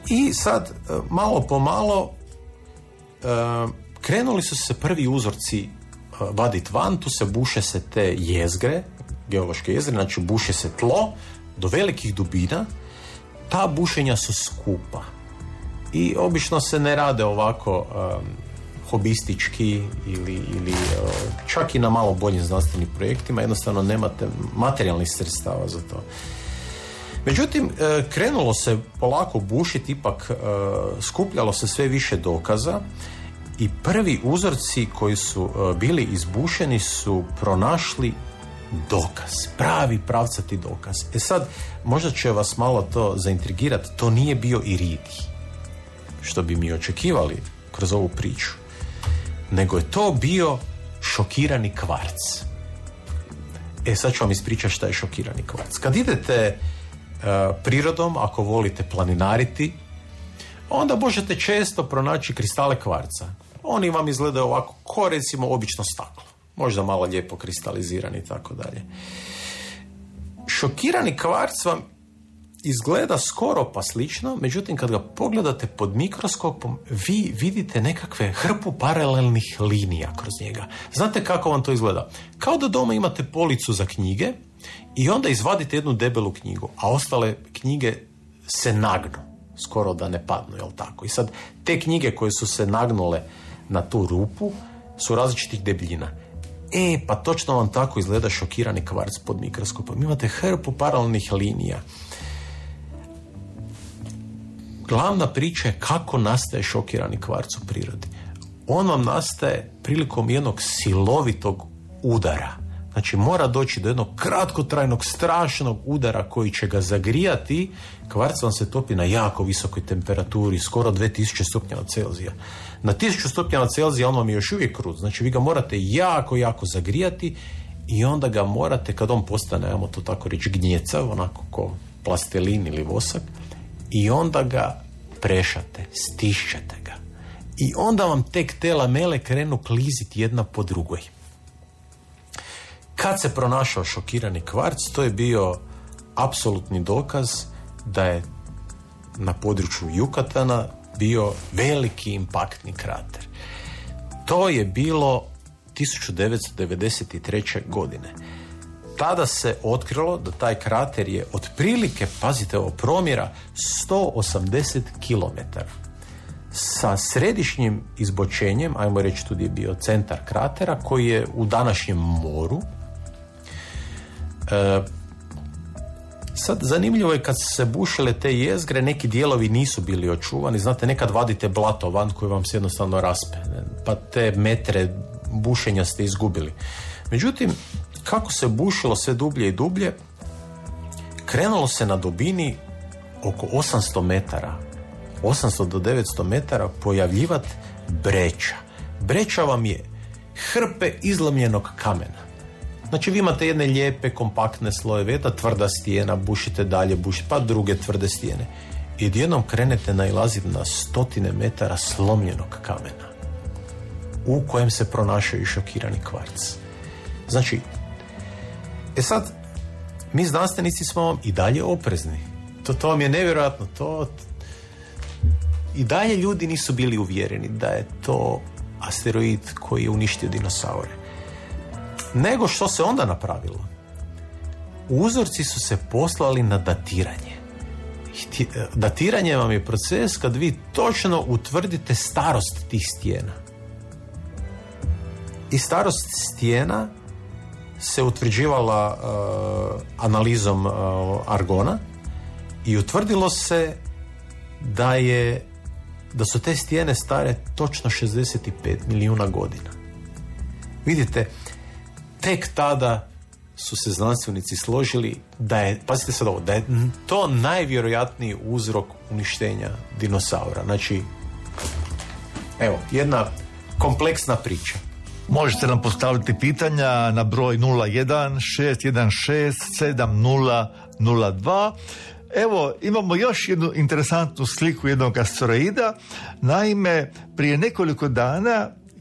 I sad, malo po malo, krenuli su se prvi uzorci vaditi van, tu se buše se te jezgre, geološke jezgre, znači buše se tlo do velikih dubina. Ta bušenja su skupa i obično se ne rade ovako um, hobistički ili, ili uh, čak i na malo boljim znanstvenim projektima, jednostavno nemate materijalnih sredstava za to. Međutim, uh, krenulo se polako bušiti, ipak uh, skupljalo se sve više dokaza i prvi uzorci koji su uh, bili izbušeni su pronašli dokaz, pravi pravcati dokaz. E sad, možda će vas malo to zaintrigirati, to nije bio iridij, što bi mi očekivali kroz ovu priču, nego je to bio šokirani kvarc. E sad ću vam ispričati šta je šokirani kvarc. Kad idete uh, prirodom, ako volite planinariti, onda možete često pronaći kristale kvarca. Oni vam izgledaju ovako ko recimo obično staklo. Možda malo lijepo kristalizirani i tako dalje. Šokirani kvarc vam izgleda skoro pa slično, međutim kad ga pogledate pod mikroskopom, vi vidite nekakve hrpu paralelnih linija kroz njega. Znate kako vam to izgleda? Kao da doma imate policu za knjige i onda izvadite jednu debelu knjigu, a ostale knjige se nagnu, skoro da ne padnu, jel tako? I sad te knjige koje su se nagnule na tu rupu su različitih debljina. E, pa točno vam tako izgleda šokirani kvarc pod mikroskopom. Imate hrpu paralelnih linija. Glavna priča je kako nastaje šokirani kvarc u prirodi. On vam nastaje prilikom jednog silovitog udara. Znači mora doći do jednog kratkotrajnog, strašnog udara koji će ga zagrijati. Kvarc vam se topi na jako visokoj temperaturi, skoro dvije tisuće stupnjeva Celzija. Na tisuću stupnjeva Celzija on vam je još uvijek krut. Znači vi ga morate jako, jako zagrijati i onda ga morate, kad on postane, ajmo to tako reći, gnjecav, onako ko plastelin ili vosak, i onda ga prešate, stišćete ga. I onda vam tek te lamele krenu kliziti jedna po drugoj. Kad se pronašao šokirani kvarc, to je bio apsolutni dokaz da je na području Jukatana bio veliki impaktni krater. To je bilo tisuću devetsto devedeset treće. godine. Tada se otkrilo da taj krater je otprilike, pazite ovo, promjera sto osamdeset kilometara. Sa središnjim izbočenjem, ajmo reći tu je bio centar kratera, koji je u današnjem moru. E, sad, zanimljivo je kad su se bušile te jezgre, neki dijelovi nisu bili očuvani. Znate, nekad vadite blato van koje vam se jednostavno raspe, pa te metre bušenja ste izgubili. Međutim, kako se bušilo sve dublje i dublje, krenulo se na dubini oko osamsto metara, osamsto do devetsto metara pojavljivati breća. Breća vam je hrpe izlomljenog kamena. Znači vi imate jedne lijepe, kompaktne slojeve, jedna tvrda stijena, bušite dalje, bušite, pa druge tvrde stijene. I odjednom krenete nailaziti na stotine metara slomljenog kamena u kojem se pronašaju šokirani kvarc. Znači, e sad, mi znanstvenici smo vam i dalje oprezni. To, to vam je nevjerojatno. To, i dalje ljudi nisu bili uvjereni da je to asteroid koji je uništio dinosaure. Nego što se onda napravilo? Uzorci su se poslali na datiranje. Datiranje vam je proces kad vi točno utvrdite starost tih stijena. I starost stijena se utvrđivala uh, analizom uh, argona i utvrdilo se da je da su te stijene stare točno šezdeset pet milijuna godina. Vidite, tek tada su se znanstvenici složili da je, pazite sad ovo, da je to najvjerojatniji uzrok uništenja dinosaura. Znači, evo, jedna kompleksna priča. Možete nam postaviti pitanja na broj nula jedan šest jedan šest sedam nula nula dva. Evo, imamo još jednu interesantnu sliku jednog asteroida. Naime, prije nekoliko dana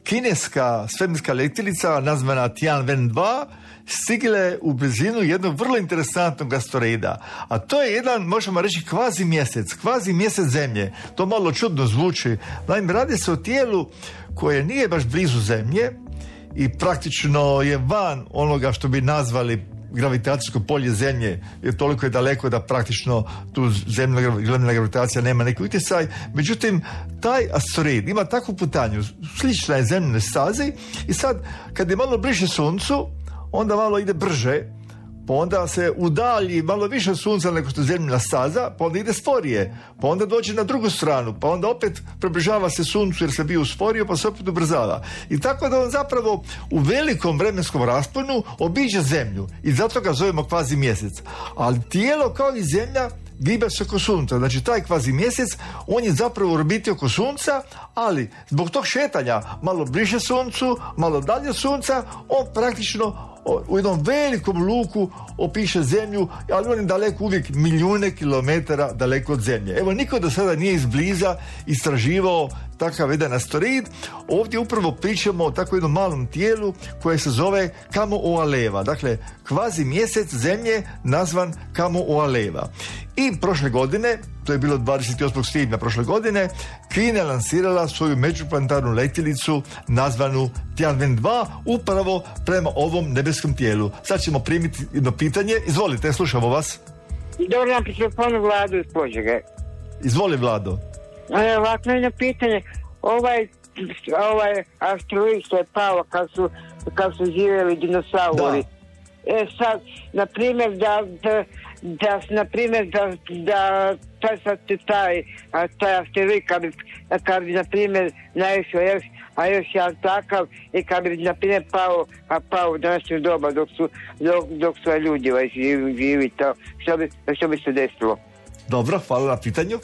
kineska svemirska letjelica nazvana Tianwen dva stigle u blizinu jednog vrlo interesantnog asteroida. A to je jedan, možemo reći, kvazi mjesec, kvazi mjesec Zemlje. To malo čudno zvuči. Naime, radi se o tijelu koje nije baš blizu Zemlje i praktično je van onoga što bi nazvali gravitacijsko polje Zemlje, jer toliko je daleko da praktično tu zemljna, zemljna gravitacija nema neki utjecaj. Međutim, taj asteroid ima takvu putanju, slična je zemljnoj stazi, i sad kad je malo bliže Suncu, onda malo ide brže, pa onda se udalji malo više Sunca nego što je zemljina staza, pa onda ide sporije, pa onda dođe na drugu stranu, pa onda opet približava se Suncu jer se bio usporio, pa se opet ubrzava. I tako da on zapravo u velikom vremenskom rasponu obiđe Zemlju i zato ga zovemo kvazi mjesec. Ali tijelo kao i Zemlja giba se oko Sunca. Znači taj kvazi mjesec, on je zapravo u orbiti oko Sunca, ali zbog tog šetanja malo bliže Suncu, malo dalje Sunca, on praktično u jednom velikom luku opiše Zemlju, ali on je daleko, uvijek milijune kilometara daleko od Zemlje. Evo, niko do sada nije izbliza istraživao takav jedan asteroid. Ovdje upravo pričamo o tako jednom malom tijelu koje se zove Kamo-Oaleva. Dakle, kvazi mjesec Zemlje nazvan Kamo-Oaleva. I prošle godine, to je bilo dvadeset osmog svibnja prošle godine, Kina je lansirala svoju međuplanetarnu letjelicu nazvanu Tianwen dva upravo prema ovom nebeskom tijelu. Sad ćemo primiti jedno pitanje. Izvolite, slušamo vas. Dobar dan, prišleponu Vladu iz Požege. Izvoli, Vlado. E, ovako, jedno pitanje. Ovaj, ovaj asteroid što je pao kad su, kad su živjeli dinosauri. Da. E sad, na primjer, da, da, da, na primjer, da, da taj, sad, taj, taj asteroid, kad bi, kad bi, na primjer, naišao još, a još jedan takav, i kad bi, na primjer, pao, a pao u današnje doba, dok su, dok, dok su ljudi ovaj, živi, živi, to, što bi, što bi se desilo? Dobro, hvala na pitanju.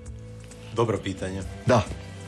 Dobro pitanje. Da.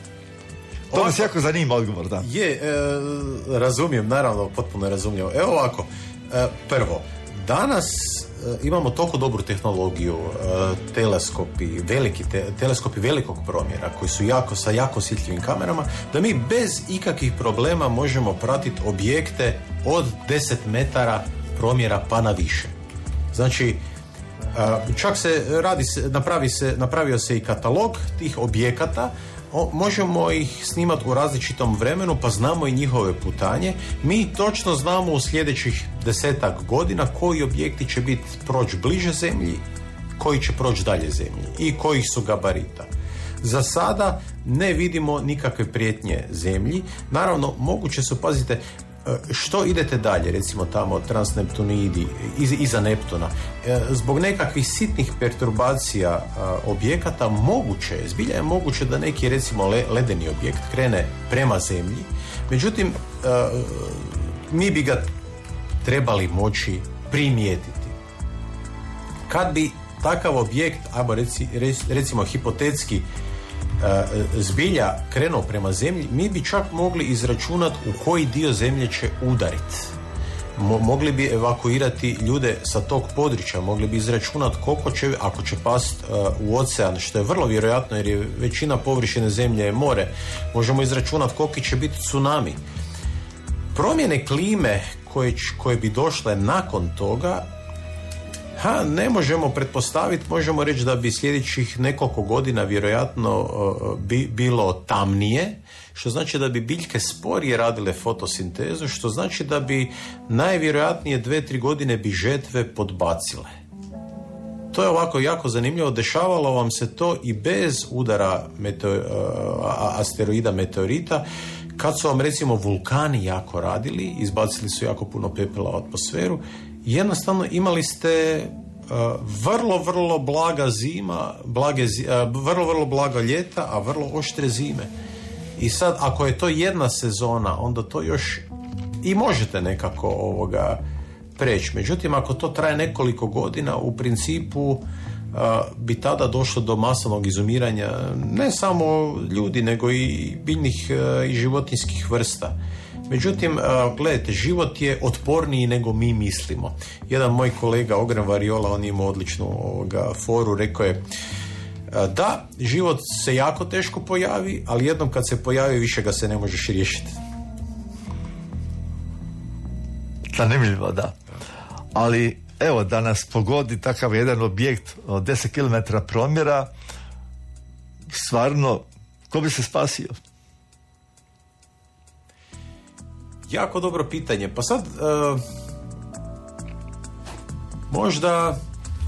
To nas jako zanima odgovor, da. Je, e, razumijem, naravno, potpuno razumljivo. Evo ovako, e, prvo, danas e, imamo toliko dobru tehnologiju, e, teleskopi, veliki te, teleskopi velikog promjera, koji su jako, sa jako osjetljivim kamerama, da mi bez ikakvih problema možemo pratiti objekte od deset metara promjera pa na više. Znači, Uh, čak se radi se, napravi se, napravio se i katalog tih objekata, o, možemo ih snimati u različitom vremenu, pa znamo i njihove putanje. Mi točno znamo u sljedećih desetak godina koji objekti će biti proći bliže Zemlji, koji će proći dalje Zemlji i kojih su gabarita. Za sada ne vidimo nikakve prijetnje Zemlji. Naravno, moguće su, pazite, što idete dalje, recimo tamo transneptunidi, iz, iza Neptuna, zbog nekakvih sitnih perturbacija objekata moguće je, zbilja je moguće da neki, recimo, le, ledeni objekt krene prema Zemlji, međutim mi bi ga trebali moći primijetiti. Kad bi takav objekt, ajmo reci, recimo hipotetski, zbilja krenuo prema Zemlji, mi bi čak mogli izračunati u koji dio Zemlje će udariti. Mo- mogli bi evakuirati ljude sa tog područja, mogli bi izračunati koliko će, ako će past uh, u ocean, što je vrlo vjerojatno jer je većina površine Zemlje je more, možemo izračunati koliki će biti tsunami. Promjene klime koje, koje bi došle nakon toga, Ha, ne možemo pretpostaviti, možemo reći da bi sljedećih nekoliko godina vjerojatno uh, bi, bilo tamnije, što znači da bi biljke sporije radile fotosintezu, što znači da bi najvjerojatnije dve, tri godine bi žetve podbacile. To je ovako jako zanimljivo, dešavalo vam se to i bez udara meteo, uh, asteroida meteorita, kad su vam recimo vulkani jako radili, izbacili su jako puno pepela u atmosferu, jednostavno imali ste uh, vrlo, vrlo blaga zima, blage, uh, vrlo, vrlo blaga ljeta, a vrlo oštre zime. I sad, ako je to jedna sezona, onda to još i možete nekako ovoga preći. Međutim, ako to traje nekoliko godina, u principu uh, bi tada došlo do masovnog izumiranja ne samo ljudi, nego i biljnih uh, i životinjskih vrsta. Međutim, gledajte, život je otporniji nego mi mislimo. Jedan moj kolega, Ogren Variola, on ima odličnu ovoga foru, rekao je da, život se jako teško pojavi, ali jednom kad se pojavi više ga se ne možeš riješiti. Zanimljivo, da. Ali evo, da nas pogodi takav jedan objekt od deset kilometara promjera, stvarno, ko bi se spasio? Jako dobro pitanje. Pa sad, uh, možda...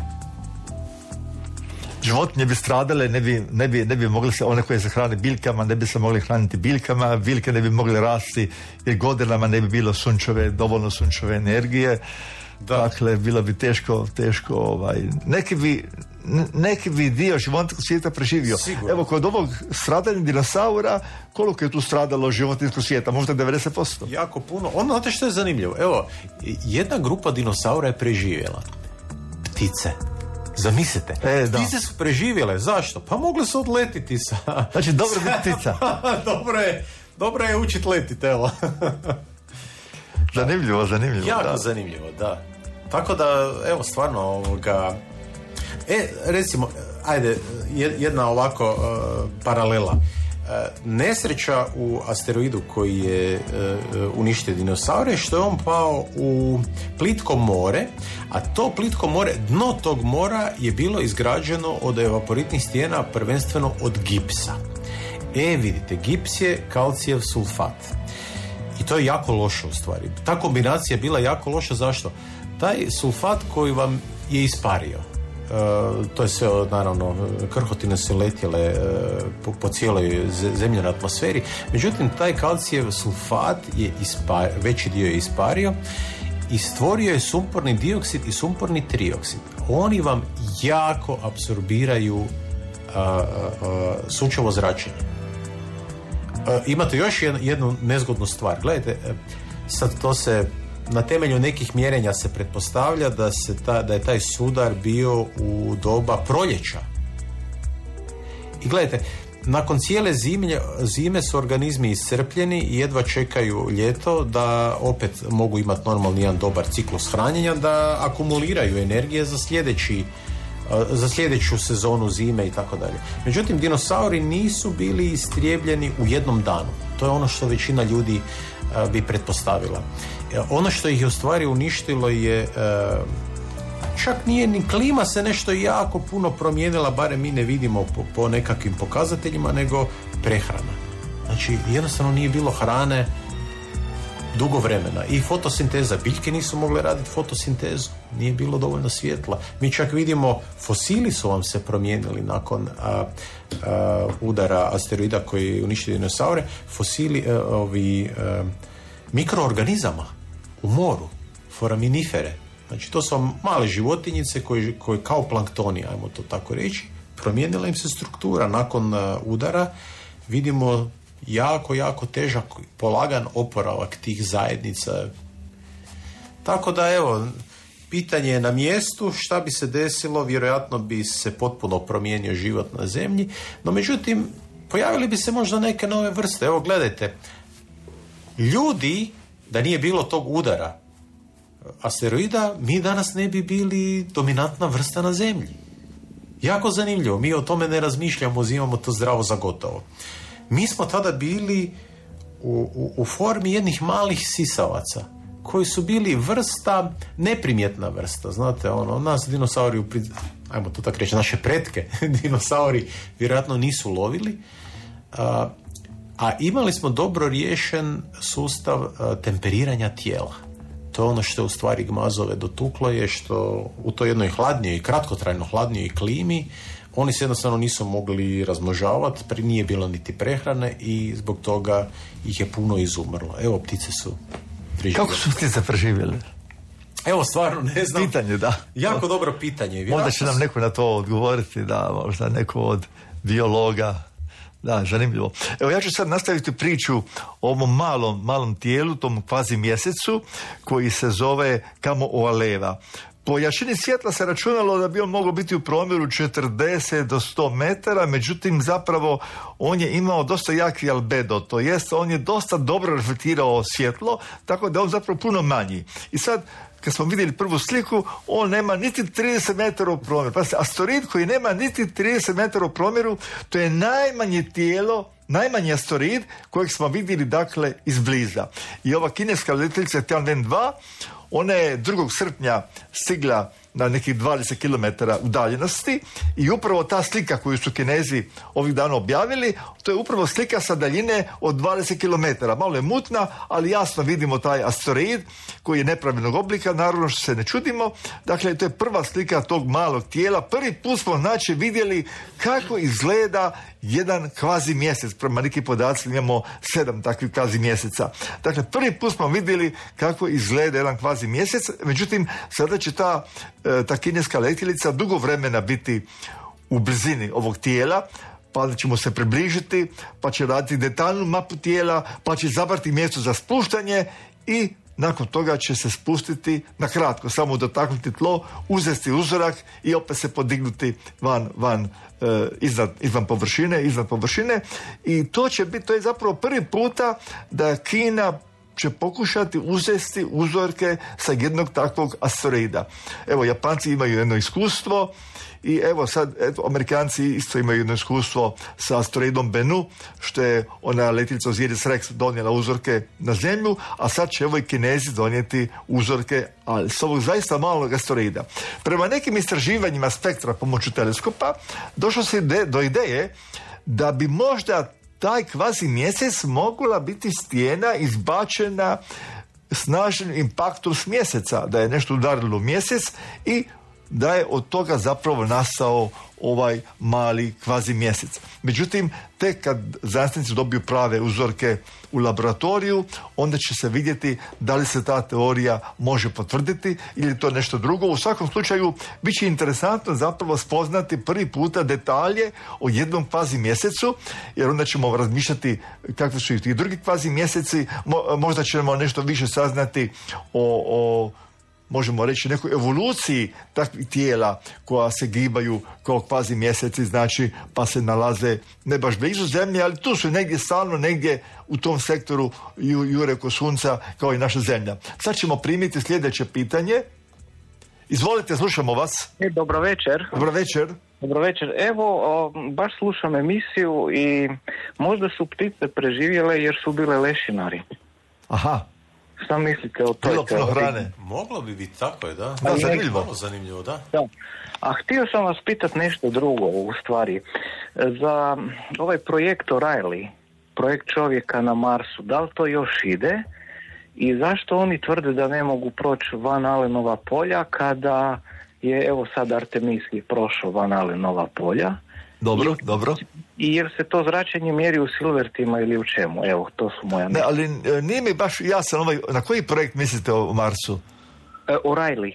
Životinje bi stradale, ne bi, ne bi, ne bi mogli se, one koje se hrane biljkama, ne bi se mogli hraniti biljkama, biljke ne bi mogli rasti jer godinama ne bi bilo sunčeve, dovoljno sunčeve energije. Da. Dakle, bilo bi teško, teško, ovaj, neki bi, neki bi dio životinjskog svijeta preživio. Sigurno. Evo, kod ovog stradanja dinosaura, koliko je tu stradalo životinjskog svijeta? Možda devedeset posto. Jako puno. Ono, znate što je zanimljivo? Evo, jedna grupa dinosaura je preživjela. Ptice. Zamislite, e, ptice su preživjele. Zašto? Pa mogle su odletiti sa... Znači, dobro biti ptica. dobro je, dobro je učit letiti, evo. Zanimljivo, zanimljivo. Jako da. zanimljivo, da. Tako da, evo, stvarno, ovoga... E, recimo, ajde, jedna ovako uh, paralela. Uh, nesreća u asteroidu koji je uh, uništio dinosaure, što je on pao u plitko more, a to plitko more, dno tog mora je bilo izgrađeno od evaporitnih stijena, prvenstveno od gipsa. E, vidite, gips je kalcijev sulfat. I to je jako loše u stvari. Ta kombinacija je bila jako loša. Zašto? Taj sulfat koji vam je ispario. Uh, to je sve, naravno, krhotine su letjele uh, po, po cijeloj zemljenoj atmosferi. Međutim, taj kalcijev sulfat je ispar, veći dio je ispario i stvorio je sumporni dioksid i sumporni trioksid. Oni vam jako apsorbiraju uh, uh, sunčevo zračenje. Uh, imate još jednu, jednu nezgodnu stvar. Gledajte, sad to se na temelju nekih mjerenja se pretpostavlja da, se ta, da je taj sudar bio u doba proljeća. I gledajte, nakon cijele zime, zime su organizmi iscrpljeni i jedva čekaju ljeto da opet mogu imati normalni jedan dobar ciklus hranjenja, da akumuliraju energije za sljedeći za sljedeću sezonu zime i tako dalje. Međutim, dinosauri nisu bili istrijebljeni u jednom danu. To je ono što većina ljudi uh, bi pretpostavila. Ono što ih je u stvari uništilo je uh, čak nije ni klima se nešto jako puno promijenila, barem mi ne vidimo po, po nekakvim pokazateljima, nego prehrana. Znači, jednostavno nije bilo hrane dugo vremena. I fotosinteza. Biljke nisu mogle raditi fotosintezu. Nije bilo dovoljno svjetla. Mi čak vidimo, fosili su vam se promijenili nakon a, a, udara asteroida koji uništio dinosaure. Fosili a, ovi a, mikroorganizama u moru, foraminifere. Znači, to su vam male životinjice koje, koje kao planktoni, ajmo to tako reći, promijenila im se struktura. Nakon a, udara vidimo jako, jako težak, polagan oporavak tih zajednica. Tako da, evo, pitanje je na mjestu, šta bi se desilo, vjerojatno bi se potpuno promijenio život na zemlji, no međutim, pojavili bi se možda neke nove vrste. Evo, gledajte, ljudi, da nije bilo tog udara asteroida, mi danas ne bi bili dominantna vrsta na zemlji. Jako zanimljivo, mi o tome ne razmišljamo, uzimamo to zdravo za gotovo. Mi smo tada bili u, u, u formi jednih malih sisavaca koji su bili vrsta, neprimjetna vrsta. Znate, ono, nas dinosauri, ajmo to tako reći, naše pretke dinosauri vjerojatno nisu lovili, a, a imali smo dobro riješen sustav a, temperiranja tijela. To je ono što je u stvari gmazove dotuklo, je što u toj jednoj hladnijoj, kratkotrajno hladnijoj klimi oni se jednostavno nisu mogli razmnožavati, pri nije bilo niti prehrane i zbog toga ih je puno izumrlo. Evo, ptice su preživjele. Kako su ptice preživjele? Evo, stvarno ne znam. Pitanje, da. Jako dobro pitanje. Vjerojatno... Možda će nam neko na to odgovoriti, da, možda neko od biologa. Da, zanimljivo. Evo, ja ću sad nastaviti priču o ovom malom, malom tijelu, tom kvazi mjesecu, koji se zove Kamo Oaleva. Po jačini svjetla se računalo da bi on mogao biti u promjeru četrdeset do sto metara, međutim zapravo on je imao dosta jaki albedo, to jest on je dosta dobro reflektirao svjetlo, tako da je on zapravo puno manji. I sad, kad smo vidjeli prvu sliku, on nema niti trideset metara u promjeru. Pa asteroid koji nema niti trideset metara u promjeru, to je najmanje tijelo najmanji asteroid kojeg smo vidjeli dakle izbliza. I ova kineska letjelica Tianwen dva, ona je drugog srpnja stigla na nekih dvadeset kilometara udaljenosti i upravo ta slika koju su Kinezi ovih dana objavili, to je upravo slika sa daljine od dvadeset kilometara. Malo je mutna, ali jasno vidimo taj asteroid koji je nepravilnog oblika, naravno što se ne čudimo. Dakle, to je prva slika tog malog tijela. Prvi put smo znači vidjeli kako izgleda jedan kvazi mjesec. Prema nekim podacima imamo sedam takvih kvazi mjeseca. Dakle, prvi put smo vidjeli kako izgleda jedan kvazi mjesec, međutim, sada će ta, ta kineska letjelica dugo vremena biti u blizini ovog tijela, pa ćemo se približiti, pa će raditi detaljnu mapu tijela, pa će izabrati mjesto za spuštanje i nakon toga će se spustiti na kratko, samo dotaknuti tlo, uzeti uzorak i opet se podignuti van, van e, iznad, izvan površine, iznad površine. I to će biti, to je zapravo prvi puta da Kina će pokušati uzeti uzorke sa jednog takvog asteroida. Evo, Japanci imaju jedno iskustvo i evo sad, eto, Amerikanci isto imaju jedno iskustvo sa asteroidom Bennu, što je ona letjelica Osiris-Rex donijela uzorke na Zemlju, a sad će evo i Kinezi donijeti uzorke, ali s ovog zaista malog asteroida. Prema nekim istraživanjima spektra pomoću teleskopa došlo se ide, do ideje da bi možda taj kvazi mjesec mogla biti stijena izbačena snažnim impaktom s mjeseca, da je nešto udarilo u mjesec i da je od toga zapravo nastao ovaj mali kvazi mjesec. Međutim, tek kad znanstvenici dobiju prave uzorke u laboratoriju, onda će se vidjeti da li se ta teorija može potvrditi ili to nešto drugo. U svakom slučaju, bit će interesantno zapravo spoznati prvi puta detalje o jednom kvazi mjesecu, jer onda ćemo razmišljati kakvi su i ti drugi kvazi mjeseci, Mo, možda ćemo nešto više saznati o, o možemo reći nekoj evoluciji takvih tijela koja se gibaju kao kvazi mjeseci, znači pa se nalaze ne baš blizu Zemlje, ali tu su negdje stalno, negdje u tom sektoru ju, jure oko Sunca kao i naša Zemlja. Sad ćemo primiti sljedeće pitanje. Izvolite, slušamo vas. E, dobro večer. Dobro večer. Dobro večer. Evo, o, baš slušam emisiju i možda su ptice preživjele jer su bile lešinari. Aha. Šta mislite o toj teoriji? Moglo bi biti tako, je, da? Da, zanimljivo. Malo zanimljivo, da. Da. A htio sam vas pitati nešto drugo, u stvari. Za ovaj projekt O'Reilly, projekt čovjeka na Marsu, da li to još ide? I zašto oni tvrde da ne mogu proći Van Allenova polja kada je, evo sad Artemisije prošao Van Allenova polja? Dobro, I, dobro. I jer se to zračenje mjeri u silvertima ili u čemu? Evo, to su moja... Ne, ali nije mi baš jasan ovaj, na koji projekt mislite o Marsu? E, O'Reilly.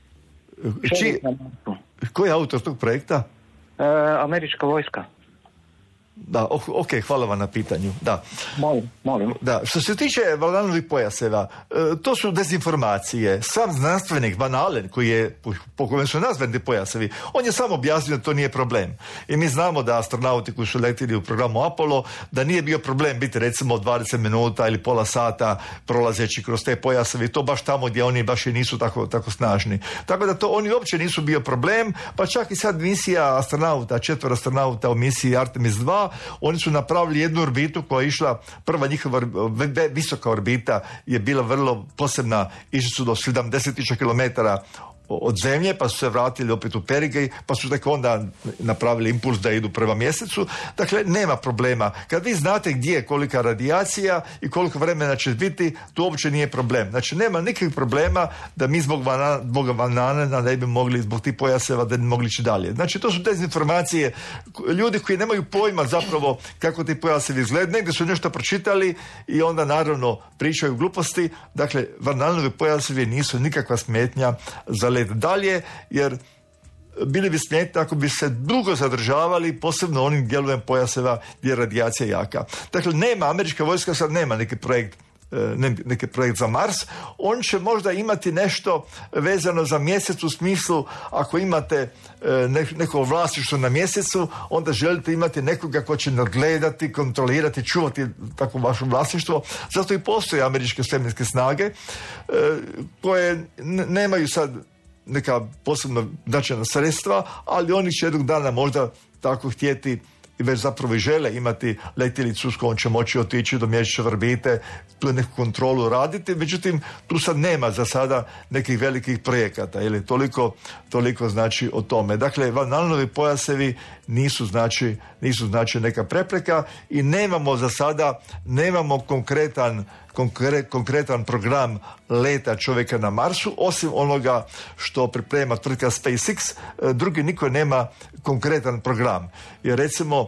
Či, koji je autor tog projekta? E, američka vojska. Da, ok, hvala vam na pitanju. Da. Molim, molim. Da, što se tiče Van Allenovih pojaseva, to su dezinformacije. Sam znanstvenik Van Allen, koji je, po kojem su nazvani pojasevi, on je sam objasnio da to nije problem. I mi znamo da astronauti koji su letili u programu Apollo, da nije bio problem biti recimo dvadeset minuta ili pola sata prolazeći kroz te pojaseve, to baš tamo gdje oni baš i nisu tako, tako snažni. Tako da to oni uopće nisu bio problem, pa čak i sad misija astronauta, četvoro astronauta u misiji Artemis dva, oni su napravili jednu orbitu koja je išla, prva njihova visoka orbita je bila vrlo posebna, išli su do sedamdeset tisuća kilometara od Zemlje, pa su se vratili opet u Perigej, pa su tek onda napravili impuls da idu prema mjesecu. Dakle, nema problema. Kad vi znate gdje je kolika radijacija i koliko vremena će biti, to uopće nije problem. Znači, nema nikakvih problema da mi zbog Van Allena ne bi mogli, zbog tih pojaseva, da ne mogli ići dalje. Znači, to su dezinformacije. Ljudi koji nemaju pojma zapravo kako ti pojasevi izgledaju, negdje su nešto pročitali i onda naravno pričaju gluposti. Dakle, Van Allenovi pojasevi nisu nikakva smetnja za let dalje, jer bili bi smetni ako bi se dugo zadržavali, posebno onim dijelovima pojaseva gdje je radijacija jaka. Dakle, nema, američka vojska sad nema neki projekt ne, neki projekt za Mars, on će možda imati nešto vezano za mjesec u smislu ako imate ne, neko vlasništvo na mjesecu, onda želite imati nekoga ko će nadgledati, kontrolirati, čuvati takvo vaše vlasništvo. Zato i postoje američke svemirske snage koje nemaju sad neka posebno značajna sredstva, ali oni će jednog dana možda tako htjeti i već zapravo i žele imati letjelicu s kojom će moći otići do mjesečeve orbite, tu neku kontrolu raditi, međutim tu sad nema za sada nekih velikih projekata, ili toliko, toliko znači o tome. Dakle, Van Alenovi pojasevi nisu znači, nisu znači neka prepreka i nemamo za sada, nemamo konkretan Konkre, konkretan program leta čovjeka na Marsu, osim onoga što priprema tvrtka SpaceX, drugi niko nema konkretan program. Jer recimo,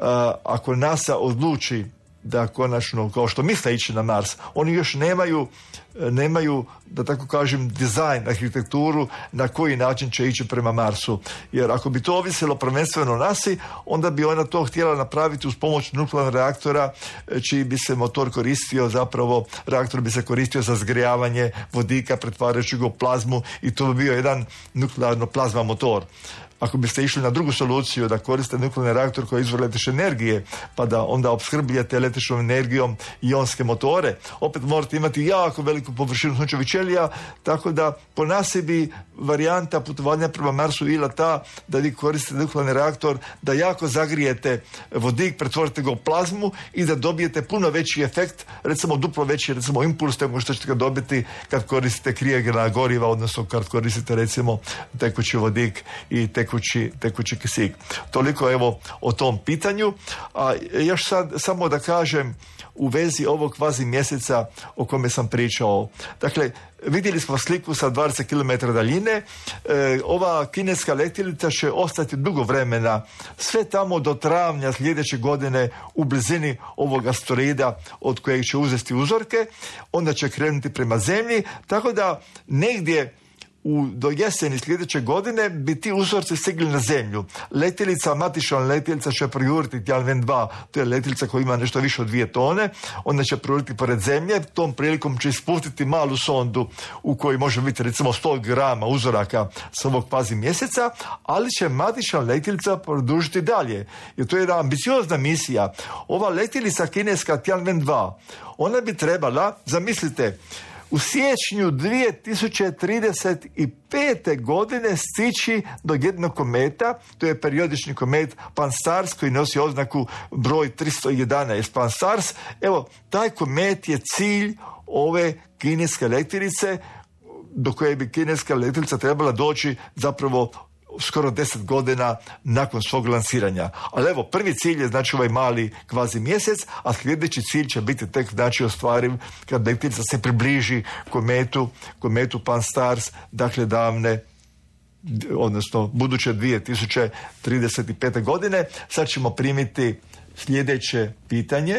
ako NASA odluči da konačno, kao što misle ići na Mars, oni još nemaju, nemaju, da tako kažem, dizajn, arhitekturu na koji način će ići prema Marsu. Jer ako bi to ovisilo prvenstveno o nasi, onda bi ona to htjela napraviti uz pomoć nuklearnog reaktora, čiji bi se motor koristio, zapravo reaktor bi se koristio za zgrijavanje vodika, pretvarajući ga u plazmu, i to bi bio jedan nuklearno plazma motor. Ako biste išli na drugu soluciju, da koriste nuklearni reaktor koji izvor električne energije, pa da onda opskrbljate električnom energijom ionske motore, opet morate imati jako veliku površinu sunčevih ćelija, tako da po nasi bi varijanta putovanja prema Marsu bila ta da vi koristite nuklearni reaktor, da jako zagrijete vodik, pretvorite ga u plazmu i da dobijete puno veći efekt, recimo duplo veći, recimo impuls nego što ćete ga dobiti kad koristite kriogena goriva, odnosno kad koristite recimo tekući vodik i tekući Tekući, tekući kisik. Toliko evo o tom pitanju. A još sad samo da kažem u vezi ovog kvazi mjeseca o kome sam pričao. Dakle, vidjeli smo sliku sa dvadeset kilometara daljine. E, ova kineska letjelica će ostati dugo vremena, sve tamo do travnja sljedeće godine u blizini ovog asteroida od kojeg će uzeti uzorke. Onda će krenuti prema Zemlji, tako da negdje U, do jeseni sljedeće godine bi ti uzorci stigli na Zemlju. Letjelica, matična letjelica će projuriti Tianwen dva, to je letjelica koja ima nešto više od dvije tone, onda će projuriti pored Zemlje, tom prilikom će ispustiti malu sondu u kojoj može biti recimo sto grama uzoraka s ovog kvazi mjeseca, ali će matična letjelica produžiti dalje. Jer to je jedna ambiciozna misija. Ova letjelica kineska Tianwen dva, ona bi trebala, zamislite, u siječnju dvije tisuće trideset pete. godine stići do jednog kometa, to je periodični komet Pan-STARRS koji nosi oznaku broj tristo jedanaest Pan-STARRS. Evo, taj komet je cilj ove kineske letjelice, do koje bi kineska letjelica trebala doći zapravo skoro deset godina nakon svog lansiranja. Ali evo, prvi cilj je znači ovaj mali kvazi mjesec, a sljedeći cilj će biti tek znači ostvariv kad letjelica se približi kometu, kometu Pan-STARRS, dakle davne, odnosno buduće dvije tisuće trideset pete. godine. Sad ćemo primiti sljedeće pitanje.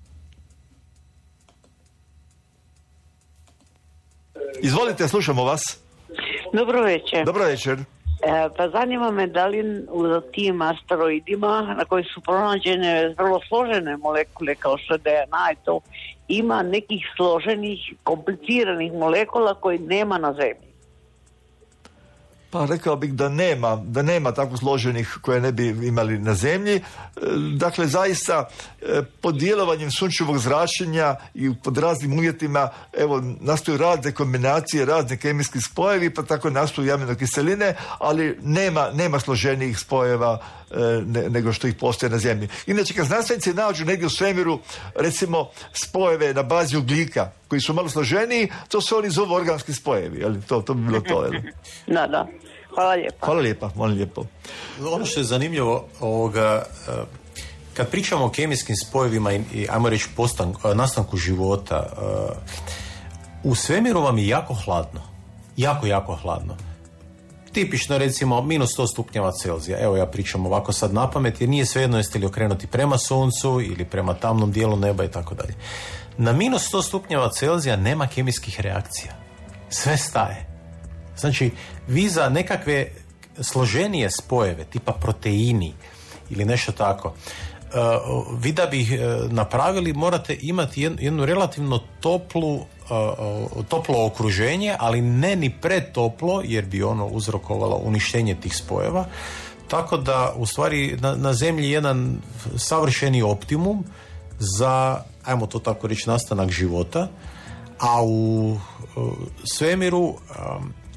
Izvolite, slušamo vas. Dobro večer. Dobro večer. E, pa zanima me da li u tim asteroidima na koji su pronađene vrlo složene molekule kao što je D N A i to, ima nekih složenih, kompliciranih molekula koji nema na Zemlji. Pa rekao bih da nema, da nema tako složenih koje ne bi imali na Zemlji. Dakle, zaista pod djelovanjem sunčevog zračenja i pod raznim uvjetima, evo, nastaju razne kombinacije, razne kemijski spojevi, pa tako nastaju aminokiseline, ali nema, nema složenijih spojeva ne, nego što ih postoje na Zemlji. Inače, kad znanstvenici nađu negdje u svemiru, recimo, spojeve na bazi ugljika, koji su malo složeniji, to se oni zovu organski spojevi, jel? To, to bi bilo to, jel? Da, da. Hvala lijepa. Hvala lijepa, molim lijepo. Ono što je zanimljivo, ovoga, kad pričamo o kemijskim spojevima i, i ajmo reći, postan, nastanku života, u svemiru vam je jako hladno. Jako, jako hladno. Tipično, recimo, minus sto stupnjeva Celzija. Evo, ja pričam ovako sad na pamet, jer nije svejedno jeste li okrenuti prema suncu ili prema tamnom dijelu neba i tako dalje. Na minus sto stupnjeva Celzija nema kemijskih reakcija. Sve staje. Znači, vi za nekakve složenije spojeve, tipa proteini ili nešto tako, uh, vi da bi ih uh, napravili morate imati jednu, jednu relativno toplu, uh, uh, toplo okruženje, ali ne ni pretoplo, jer bi ono uzrokovalo uništenje tih spojeva. Tako da, u stvari, na, na Zemlji jedan savršeni optimum za, ajmo to tako reći, nastanak života, a u uh, svemiru um,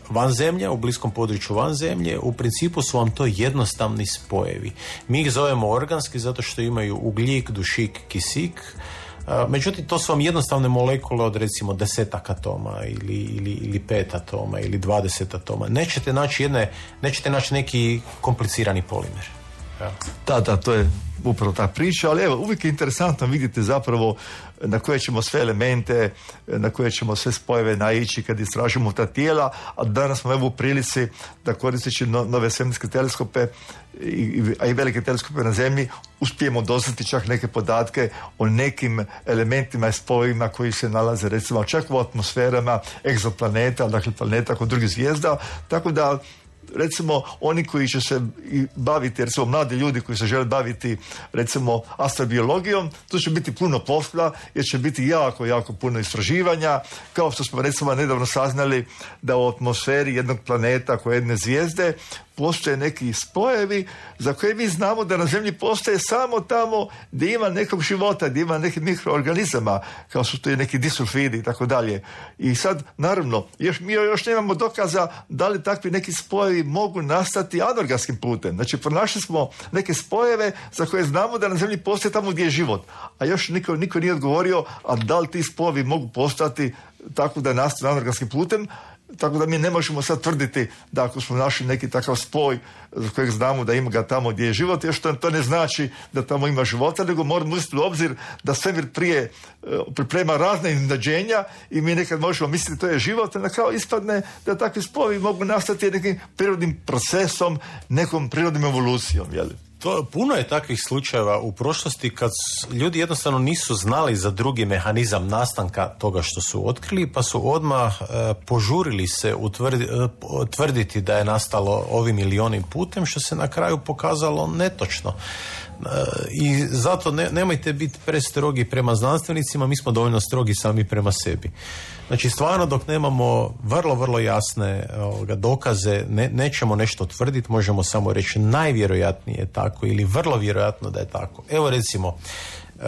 van zemlje, u bliskom području van zemlje, u principu su vam to jednostavni spojevi. Mi ih zovemo organski zato što imaju ugljik, dušik, kisik. Međutim, to su vam jednostavne molekule od recimo desetak atoma ili, ili, ili pet atoma ili dvadeset atoma. Nećete naći jedne, nećete naći neki komplicirani polimer. Ja. Da, da, to je upravo ta priča, ali evo, uvijek je interesantno vidjeti zapravo na koje ćemo sve elemente, na koje ćemo sve spojeve naići kad istražimo ta tijela, a danas smo evo u prilici da koristeći no, nove svemirske teleskope, i, a i velike teleskope na zemlji, uspijemo doznati čak neke podatke o nekim elementima i spojevima koji se nalaze recimo čak u atmosferama egzoplaneta, dakle planeta kod drugih zvijezda, tako da recimo oni koji će se baviti, recimo mladi ljudi koji se žele baviti recimo astrobiologijom, to će biti puno posla jer će biti jako, jako puno istraživanja, kao što smo recimo nedavno saznali da u atmosferi jednog planeta koje jedne zvijezde postoje neki spojevi za koje mi znamo da na zemlji postoje samo tamo gdje ima nekog života, gdje ima nekih mikroorganizama, kao su to i neki disulfidi i tako dalje. I sad, naravno, još, mi još nemamo dokaza da li takvi neki spojevi mogu nastati anorganskim putem. Znači, pronašli smo neke spojeve za koje znamo da na zemlji postoje tamo gdje je život. A još niko, niko nije odgovorio, a da li ti spojevi mogu postati tako da nastaju anorganskim putem. Tako da mi ne možemo sad tvrditi da ako smo našli neki takav spoj za kojeg znamo da ima ga tamo gdje je život, jer što to ne znači da tamo ima života, nego moramo uzeti u obzir da svemir prije priprema razne iznenađenja i mi nekad možemo misliti to je život, a na kraju ispadne da takvi spojevi mogu nastati nekim prirodnim procesom, nekom prirodnim evolucijom, jel? To, puno je takvih slučajeva u prošlosti kad ljudi jednostavno nisu znali za drugi mehanizam nastanka toga što su otkrili, pa su odmah e, požurili se utvrdi, e, tvrditi da je nastalo ovim ili onim putem, što se na kraju pokazalo netočno. E, I zato ne, nemojte biti prestrogi prema znanstvenicima, mi smo dovoljno strogi sami prema sebi. Znači, stvarno dok nemamo vrlo, vrlo jasne ovoga, dokaze, ne, nećemo nešto tvrditi, možemo samo reći najvjerojatnije je tako ili vrlo vjerojatno da je tako. Evo recimo, uh,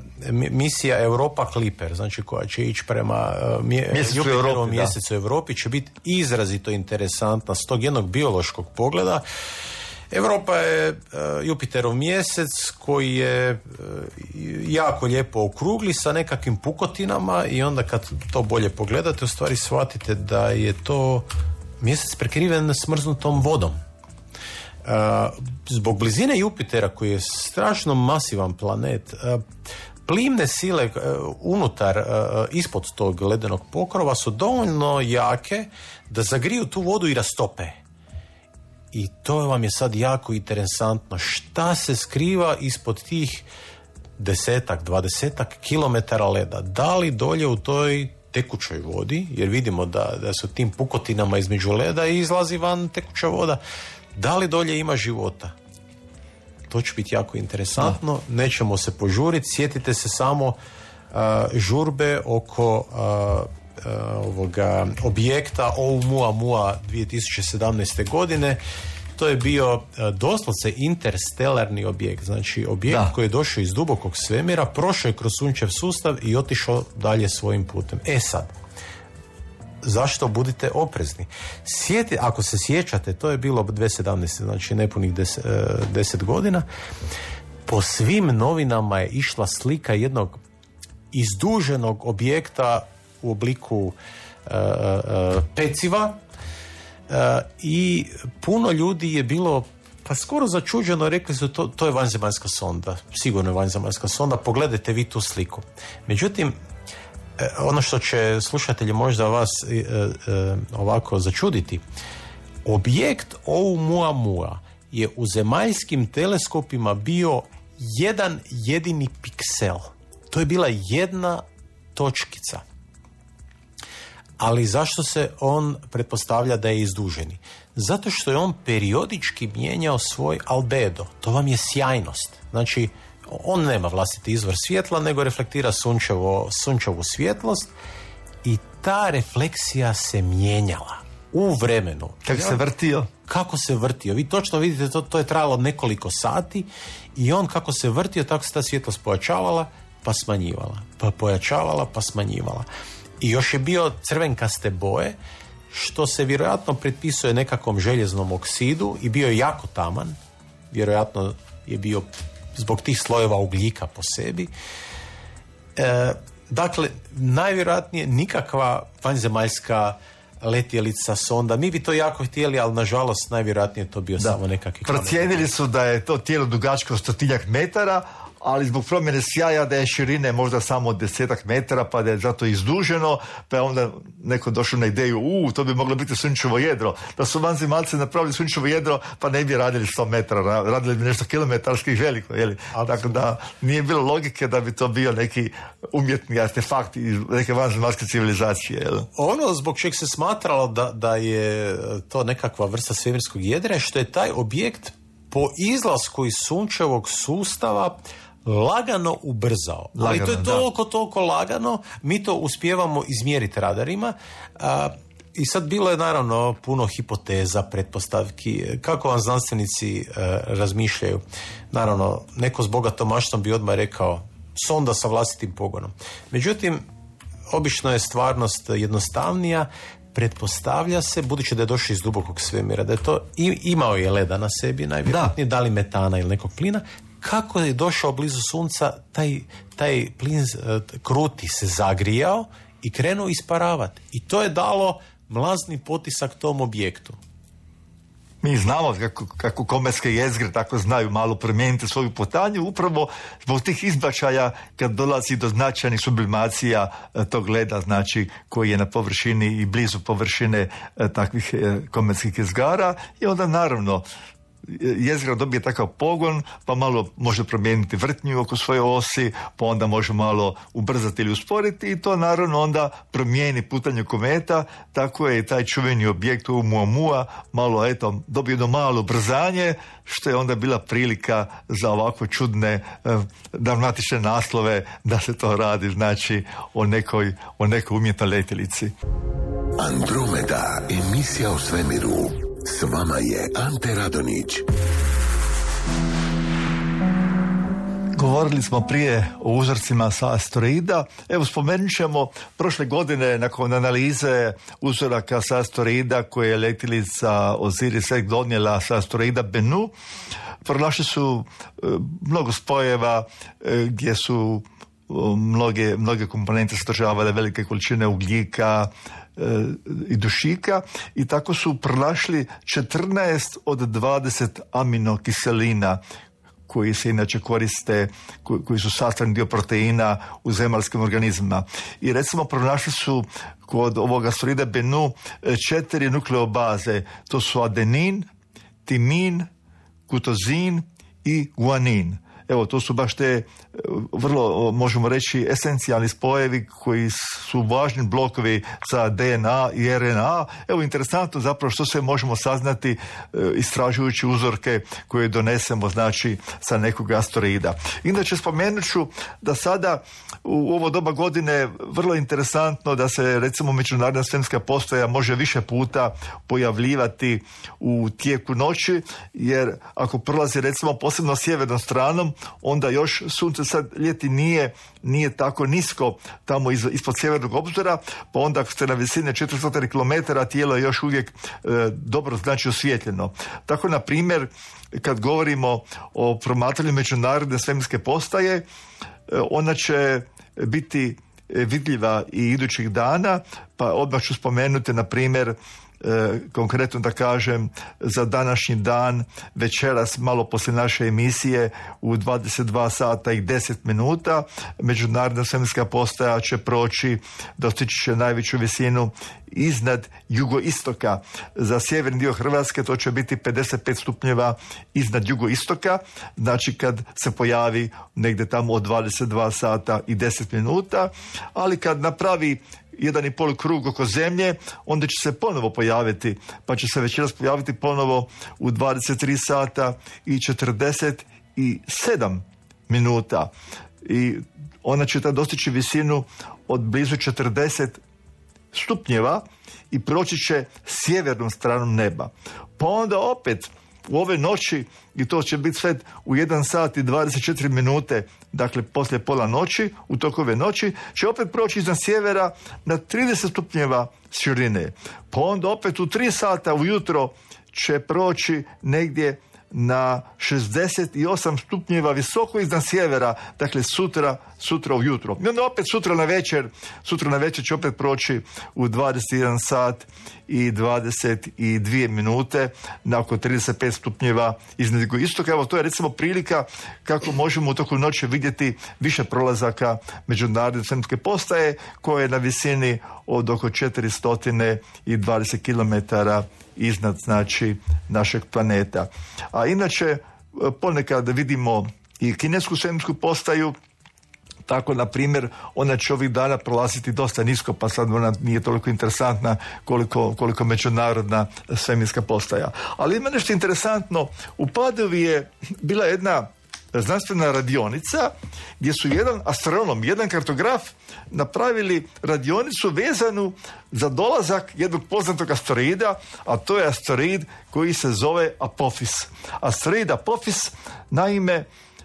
misija Europa Clipper, znači koja će ići prema uh, mje, mjesecu Europi, mjesecu Europi, će biti izrazito interesantna s tog jednog biološkog pogleda. Europa je uh, Jupiterov mjesec koji je uh, jako lijepo okrugli sa nekakvim pukotinama i onda kad to bolje pogledate u stvari shvatite da je to mjesec prekriven smrznutom vodom. Uh, zbog blizine Jupitera koji je strašno masivan planet, uh, plimne sile uh, unutar, uh, ispod tog ledenog pokrova su dovoljno jake da zagriju tu vodu i rastope. I to vam je sad jako interesantno. Šta se skriva ispod tih desetak, dvadesetak kilometara leda? Da li dolje u toj tekućoj vodi, jer vidimo da, da su tim pukotinama između leda i izlazi van tekuća voda, da li dolje ima života? To će biti jako interesantno. Da. Nećemo se požuriti. Sjetite se samo uh, žurbe oko uh, Uh, ovoga objekta Oumuamua dvije tisuće sedamnaeste godine. To je bio uh, doslovce interstelarni objekt, znači objekt da. koji je došao iz dubokog svemira, prošao je kroz sunčev sustav i otišao dalje svojim putem. E sad, zašto budite oprezni? Sjeti, ako se sjećate, to je bilo dvije tisuće sedamnaeste, znači nepunih deset, uh, deset godina, po svim novinama je išla slika jednog izduženog objekta u obliku uh, uh, peciva uh, i puno ljudi je bilo pa skoro začuđeno, rekli su to, to je vanzemaljska sonda, sigurno je vanzemaljska sonda, pogledajte vi tu sliku. Međutim, ono što će slušatelji možda vas uh, uh, ovako začuditi, objekt Oumuamua je u zemaljskim teleskopima bio jedan jedini piksel. To je bila jedna točkica. Ali zašto se on pretpostavlja da je izduženi? Zato što je on periodički mijenjao svoj albedo. To vam je sjajnost. Znači, on nema vlastiti izvor svjetla, nego reflektira sunčevo, sunčevu svjetlost i ta refleksija se mijenjala u vremenu. Kako se vrtio? Kako se vrtio. Vi točno vidite, to, to je trajalo nekoliko sati i on kako se vrtio, tako se ta svjetlost pojačavala, pa smanjivala. Pa pojačavala, pa smanjivala. I još je bio crvenkaste boje, što se vjerojatno pretpisuje nekakvom željeznom oksidu i bio je jako taman, vjerojatno je bio zbog tih slojeva ugljika po sebi. E, dakle, najvjerojatnije nikakva vanzemaljska letjelica, sonda. Mi bi to jako htjeli, ali nažalost najvjerojatnije to bio da. samo nekakvi... Procijenili su da je to tijelo dugačko stotinjak metara, ali zbog promjene sjaja da je širine možda samo desetak metara, pa da je zato izduženo, pa je onda neko došao na ideju, u, to bi moglo biti sunčevo jedro. Da su vanzemaljci napravili sunčevo jedro, pa ne bi radili sto metara, radili bi nešto kilometarskih veliko, jeli? Tako da nije bilo logike da bi to bio neki umjetni artefakt iz neke vanzemaljske civilizacije, jel? Ono zbog čeg se smatralo da, da je to nekakva vrsta svemirskog jedra, što je taj objekt po izlasku iz sunčevog sustava lagano ubrzao. Lagano, ali to je toliko, da. toliko lagano, mi to uspijevamo izmjeriti radarima. A, i sad bilo je naravno puno hipoteza, pretpostavki, kako vam znanstvenici a, razmišljaju. Naravno, neko s bogatom maštom bi odmah rekao sonda sa vlastitim pogonom. Međutim, obično je stvarnost jednostavnija. Pretpostavlja se, budući da je došao iz dubokog svemira, da je to imao je leda na sebi, najvjerojatnije, da. da li metana ili nekog plina. Kako je došao blizu sunca, taj, taj plin kruti se zagrijao i krenuo isparavati. I to je dalo mlazni potisak tom objektu. Mi znamo kako, kako kometske jezgre tako znaju malo promijeniti svoju putanju, upravo zbog tih izbačaja kad dolazi do značajnih sublimacija tog leda, znači koji je na površini i blizu površine takvih kometskih jezgara, i onda naravno jezgra dobije takav pogon, pa malo može promijeniti vrtnju oko svoje osi, pa onda može malo ubrzati ili usporiti, i to naravno onda promijeni putanju kometa. Tako je i taj čuveni objekt Oumuamua malo, eto, dobio jedno malo ubrzanje, što je onda bila prilika za ovako čudne eh, dramatične naslove da se to radi, znači o nekoj, o nekoj umjetnoj letjelici. Andromeda, emisija o svemiru. S vama je Ante Radonić. Govorili smo prije o uzorcima sa asteroida. Evo, spomenut ćemo prošle godine nakon analize uzoraka sa asteroida koje je letjelica Osiris-Rex donijela sa asteroida Bennu. Pronašli su e, mnogo spojeva e, gdje su o, mnoge, mnoge komponente sadržavale velike količine ugljika i dušika, i tako su pronašli četrnaest od dvadeset aminokiselina koji se inače koriste, koji, koji su sastavni dio proteina u zemaljskim organizmima. I recimo pronašli su kod ovog asteroida Bennu četiri nukleobaze. To su adenin, timin, kutozin i guanin. Evo, to su baš te vrlo, možemo reći, esencijalni spojevi koji su važni blokovi za D N A i R N A. Evo, interesantno zapravo što sve možemo saznati e, istražujući uzorke koje donesemo, znači, sa nekog asteroida. Inače, spomenut ću da sada u ovo doba godine vrlo interesantno da se, recimo, međunarodna svemirska postaja može više puta pojavljivati u tijeku noći, jer ako prolazi, recimo, posebno sjevernom stranom, onda još sunce sad ljeti nije, nije tako nisko tamo iz, ispod sjevernog obzora, pa onda ako ste na visini četiristo kilometara, tijelo je još uvijek e, dobro, znači, osvjetljeno. Tako, na primjer, kad govorimo o promatranju međunarodne svemirske postaje, e, ona će biti vidljiva i idućih dana, pa odmah ću spomenuti, na primjer, E, konkretno da kažem, za današnji dan, večeras, malo poslije naše emisije, u dvadeset dva sata i deset minuta, međunarodna svemirska postaja će proći, dostići će najveću visinu iznad jugoistoka. Za sjeverni dio Hrvatske to će biti pedeset pet stupnjeva iznad jugoistoka, znači kad se pojavi negdje tamo od dvadeset dva sata i deset minuta, ali kad napravi jedan i pol krug oko zemlje, onda će se ponovo pojaviti, pa će se večeras pojaviti ponovo u dvadeset tri sata i četrdeset sedam minuta. I ona će ta dostići visinu od blizu četrdeset stupnjeva i proći će sjevernom stranom neba. Pa onda opet u ove noći, i to će biti sve u jedan sat i dvadeset četiri minute, dakle poslije pola noći, u toku ove noći, će opet proći iznad sjevera na trideset stupnjeva širine. Pa onda opet u tri sata ujutro će proći negdje na šezdeset osam stupnjeva visoko iznad sjevera, dakle sutra, sutra ujutro. I onda opet sutra na večer, sutra na večer će opet proći u dvadeset jedan sat i dvadeset dvije minute na oko trideset pet stupnjeva iznad jugoistoka. Evo, to je recimo prilika kako možemo u toku noći vidjeti više prolazaka međunarodne svemirske postaje koja je na visini od oko četiristo dvadeset kilometara iznad, znači, našeg planeta. A inače, ponekad vidimo i kinesku svemirsku postaju, tako, na primjer, ona će ovih dana prolaziti dosta nisko, pa sad ona nije toliko interesantna koliko, koliko međunarodna svemirska postaja. Ali ima nešto interesantno. U Padovi je bila jedna znanstvena radionica gdje su jedan astronom, jedan kartograf napravili radionicu vezanu za dolazak jednog poznatog asteroida, a to je asteroid koji se zove Apophis. Asteroid Apophis, naime,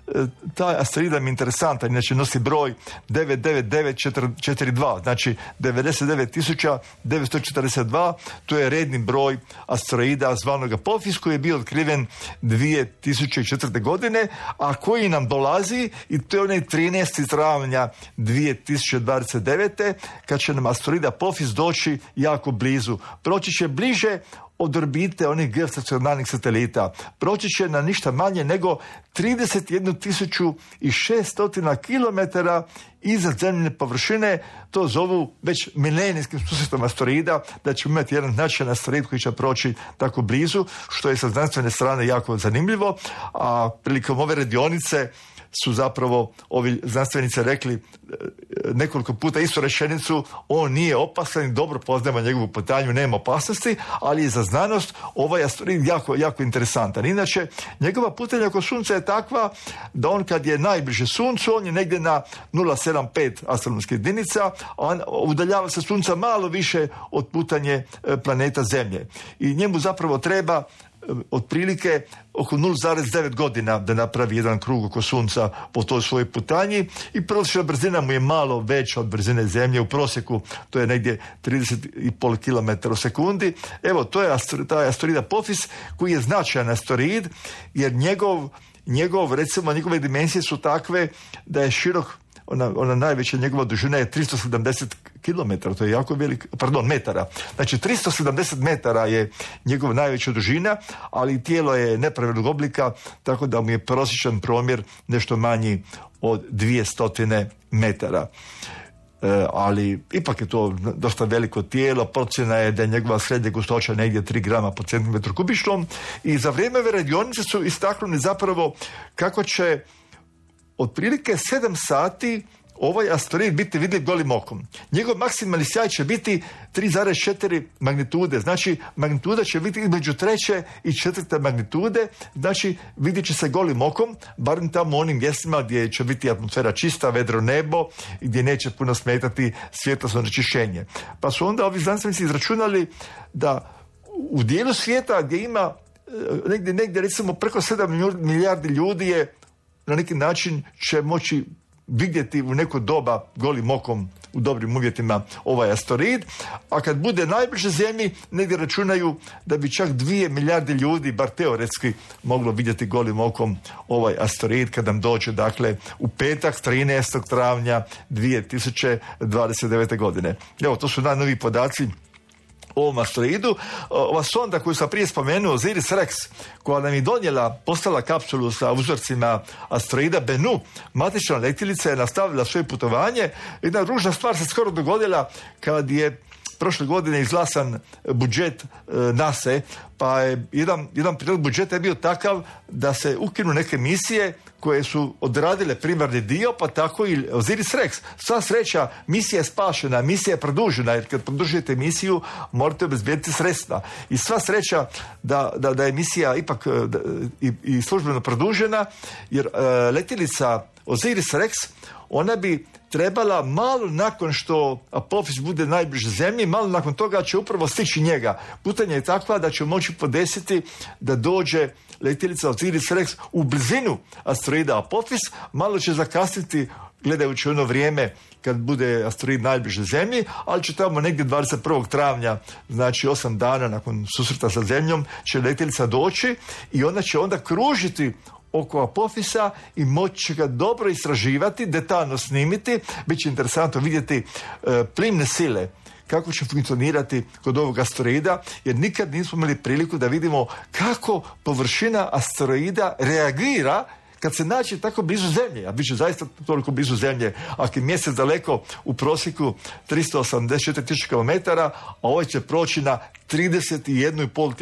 taj asteroid mi je interesantan, inače nosi broj devet devet devet četiri dva, znači devedeset devet tisuća devetsto četrdeset dva, to je redni broj asteroida zvanog Apophis koji je bio otkriven dvije tisuće četvrte. godine, a koji nam dolazi, i to je onaj trinaestog travnja dvije tisuće dvadeset devete. kad će nam asteroid Apophis doći jako blizu. Proći će bliže od orbite onih geostacionarnih satelita. Proći će na ništa manje nego trideset jednu tisuću šesto kilometara iznad zemljine površine. To zovu već milenijskim susretom asteroida, da će imati jedan značajan asteroid koji će proći tako blizu, što je sa znanstvene strane jako zanimljivo. A prilikom ove radionice su zapravo ovi znanstvenici rekli nekoliko puta istu rečenicu: on nije opasan i dobro poznajemo njegovu putanju, nema opasnosti, ali je za znanost ovaj asteroid jako, jako interesantan. Inače, njegova putanja oko Sunca je takva da on kad je najbliže Suncu, on je negdje na nula zarez sedamdeset pet astronomskih jedinica, a on udaljava se Sunca malo više od putanje planeta Zemlje. I njemu zapravo treba otprilike oko nula zarez devet godina da napravi jedan krug oko Sunca po toj svojoj putanji, i prosječna brzina mu je malo veća od brzine Zemlje. U prosjeku to je negdje trideset i pol kilometara u sekundi. Evo, to je astro, taj asteroid Apophis koji je značajan asteroid, jer njegov, njegov recimo njegove dimenzije su takve da je širok, ona, ona najveća njegova dužina je tristo sedamdeset kilometara, to je jako velik, pardon, metara. Znači tristo sedamdeset metara je njegova najveća dužina, ali tijelo je nepravilnog oblika, tako da mu je prosječan promjer nešto manji od dvjesto metara. E, ali ipak je to dosta veliko tijelo. Procjena je da je njegova srednja gustoća negdje tri grama po centimetru kubičnom, i za vrijeme ove radionice su istaknuli zapravo kako će otprilike sedam sati ovaj asteroid biti vidljiv golim okom. Njegov maksimalni sjaj će biti tri zarez četiri magnitude, znači magnituda će biti između treće i četvrte magnitude, znači vidjet će se golim okom, barem tamo u onim mjestima gdje će biti atmosfera čista, vedro nebo, gdje neće puno smetati svjetlosno onečišćenje. Pa su onda ovi znanstvenici izračunali da u dijelu svijeta gdje ima negdje, negdje recimo preko sedam milijardi ljudi je na neki način će moći vidjeti u neko doba golim okom u dobrim uvjetima ovaj asteroid, a kad bude najbliže Zemlji, negdje računaju da bi čak dvije milijarde ljudi, bar teoretski, moglo vidjeti golim okom ovaj asteroid kad nam dođe, dakle, u petak trinaestog travnja dvije tisuće dvadeset devete. godine. Evo, to su najnoviji podaci o ovom asteroidu. Ova sonda koju sam prije spomenuo, Osiris-Rex, koja nam je donijela, postala kapsulu sa uzorcima asteroida Bennu, matična letjelica je nastavila svoje putovanje. Jedna ružna stvar se skoro dogodila kad je prošle godine izglasan budžet e, NASA, pa je jedan, jedan prijedlog budžeta je bio takav da se ukinu neke misije koje su odradile primarni dio, pa tako i Osiris-Rex. Sva sreća, misija je spašena, misija je produžena, jer kad produžujete misiju morate obezbijediti sredstva. I sva sreća da, da, da je misija ipak da, i, i službeno produžena, jer e, letjelica Osiris Rex, ona bi trebala malo nakon što Apofis bude najbliže zemlji, malo nakon toga će upravo stići njega. Putanja je takva da će moći podesiti da dođe letjelica Osiris Rex u blizinu asteroida Apofis, malo će zakasniti gledajući ono vrijeme kad bude asteroid najbliže zemlji, ali će tamo negdje dvadeset prvog travnja, znači osam dana nakon susreta sa zemljom, će letjelica doći i ona će onda kružiti oko Apofisa i moći će ga dobro istraživati, detaljno snimiti. Biće interesantno vidjeti e, plimne sile, kako će funkcionirati kod ovog asteroida, jer nikad nismo imali priliku da vidimo kako površina asteroida reagira kad se nađe tako blizu Zemlje, a bit će zaista toliko blizu Zemlje, ako je mjesec daleko u prosjeku tristo osamdeset četiri tisuće kilometara, a ovaj će proći na trideset jedan i pol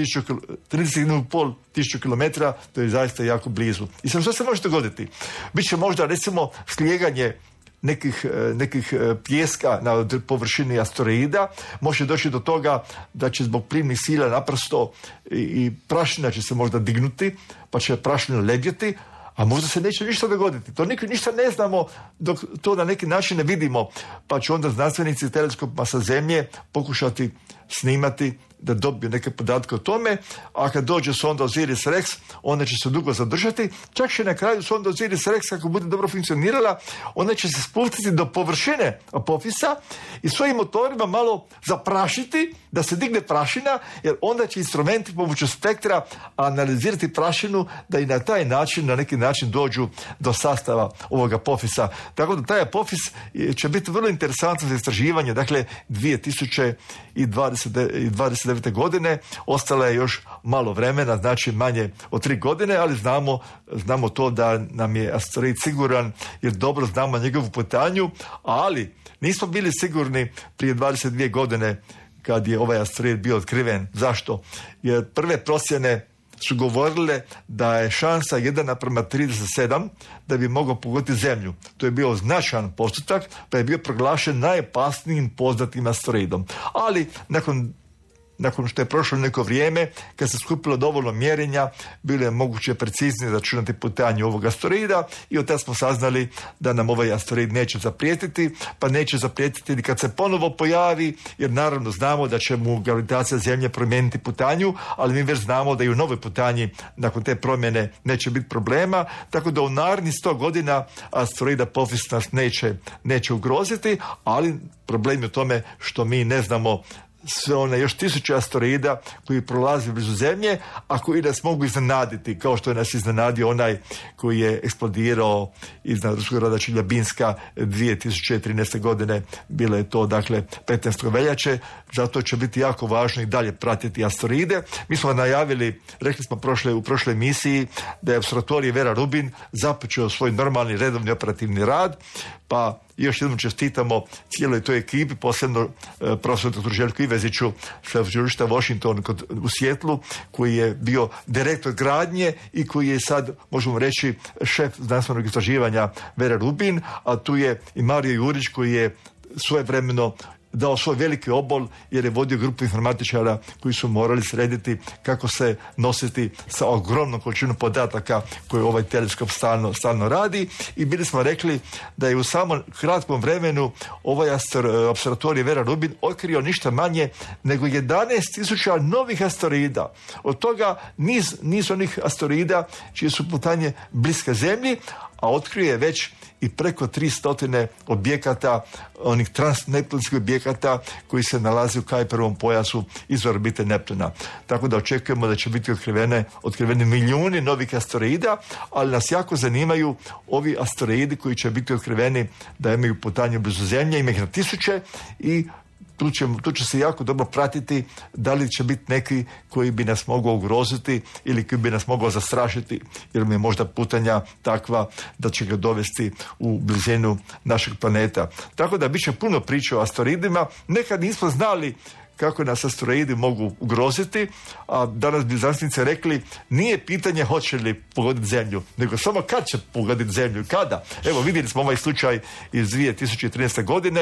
tisuću kilometara, to je zaista jako blizu. I sad što se može dogoditi? Biće možda recimo slijeganje nekih, nekih pijeska na površini asteroida, može doći do toga da će zbog plimnih sila naprosto i, i prašina će se možda dignuti, pa će prašina lebjeti, a možda se neće ništa dogoditi. To nikad ništa ne znamo dok to na neki način ne vidimo, pa će onda znanstvenici teleskopima sa Zemlje pokušati snimati da dobiju neke podatke o tome, a kad dođe sonda Osiris Rex, ona će se dugo zadržati, čak će na kraju sonda Osiris Rex, ako bude dobro funkcionirala, ona će se spustiti do površine Apofisa i svojim motorima malo zaprašiti, da se digne prašina, jer onda će instrumenti pomoću spektra analizirati prašinu, da i na taj način, na neki način dođu do sastava ovog Apofisa. Tako da taj Apofis će biti vrlo interesantan za istraživanje. Dakle, dvije tisuće dvadeset devete godine, ostalo je još malo vremena, znači manje od tri godine, ali znamo, znamo to da nam je asteroid siguran, jer dobro znamo njegovu putanju, ali nismo bili sigurni prije dvadeset dvije godine kad je ovaj asteroid bio otkriven. Zašto? Jer prve procjene su govorile da je šansa jedan naprema trideset sedam da bi mogao pogoditi Zemlju. To je bio značajan postotak, pa je bio proglašen najopasnijim poznatim asteroidom. Ali nakon Nakon što je prošlo neko vrijeme, kad se skupilo dovoljno mjerenja, bilo je moguće preciznije računati putanju ovog asteroida i od tada smo saznali da nam ovaj asteroid neće zaprijetiti, pa neće zaprijetiti ni kad se ponovo pojavi, jer naravno znamo da će mu gravitacija Zemlje promijeniti putanju, ali mi već znamo da i u novoj putanji nakon te promjene neće biti problema, tako da u narednih sto godina asteroid Apophis nas neće, neće ugroziti, ali problem je u tome što mi ne znamo sve one još tisuće asteroida koji prolaze blizu Zemlje, a koji nas mogu iznenaditi, kao što je nas iznenadio onaj koji je eksplodirao iznad ruskog grada Čeljabinska dvije tisuće trinaeste godine. Bilo je to, dakle, petnaestog veljače. Zato će biti jako važno i dalje pratiti asteroide. Mi smo najavili, rekli smo prošle, u prošloj emisiji, da je opservatorij Vera Rubin započeo svoj normalni redovni operativni rad, pa još jednom čestitamo cijeloj toj ekipi, posebno e, profesor doktor Željku Iveziću Sveučilišta Washington kod, u Sijetlu, koji je bio direktor gradnje i koji je sad, možemo reći, šef znanstvenog istraživanja Vera Rubin, a tu je i Mario Jurić koji je svojevremeno dao svoj veliki obol jer je vodio grupu informatičara koji su morali srediti kako se nositi sa ogromnom količinom podataka koje ovaj teleskop stalno, stalno radi, i bili smo rekli da je u samom kratkom vremenu ovaj opservatorij Vera Rubin otkrio ništa manje nego jedanaest tisuća novih asteroida. Od toga niz, niz onih asteroida čije su putanje bliske Zemlji, a otkrio je već i preko tristo objekata, onih transneptunskih objekata koji se nalaze u Kuiperovom pojasu iz orbite Neptuna. Tako da očekujemo da će biti otkrivene, otkrivene milijuni novih asteroida, ali nas jako zanimaju ovi asteroidi koji će biti otkriveni da imaju putanje blizu Zemlje, ima ih na tisuće, i Tu će, tu će se jako dobro pratiti da li će biti neki koji bi nas mogao ugroziti ili koji bi nas mogao zastrašiti, jer mi je možda putanja takva da će ga dovesti u blizinu našeg planeta. Tako da bit će puno priča o asteroidima. Nekad nismo znali kako nas asteroidi mogu ugroziti, a danas bi znanstvenici rekli nije pitanje hoće li pogoditi Zemlju, nego samo kad će pogoditi Zemlju, kada. Evo, vidjeli smo ovaj slučaj iz dvije tisuće trinaeste godine.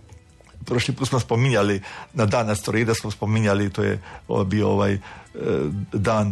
Prošli put smo spominjali, na dan asteroida smo spominjali, to je bio ovaj e, dan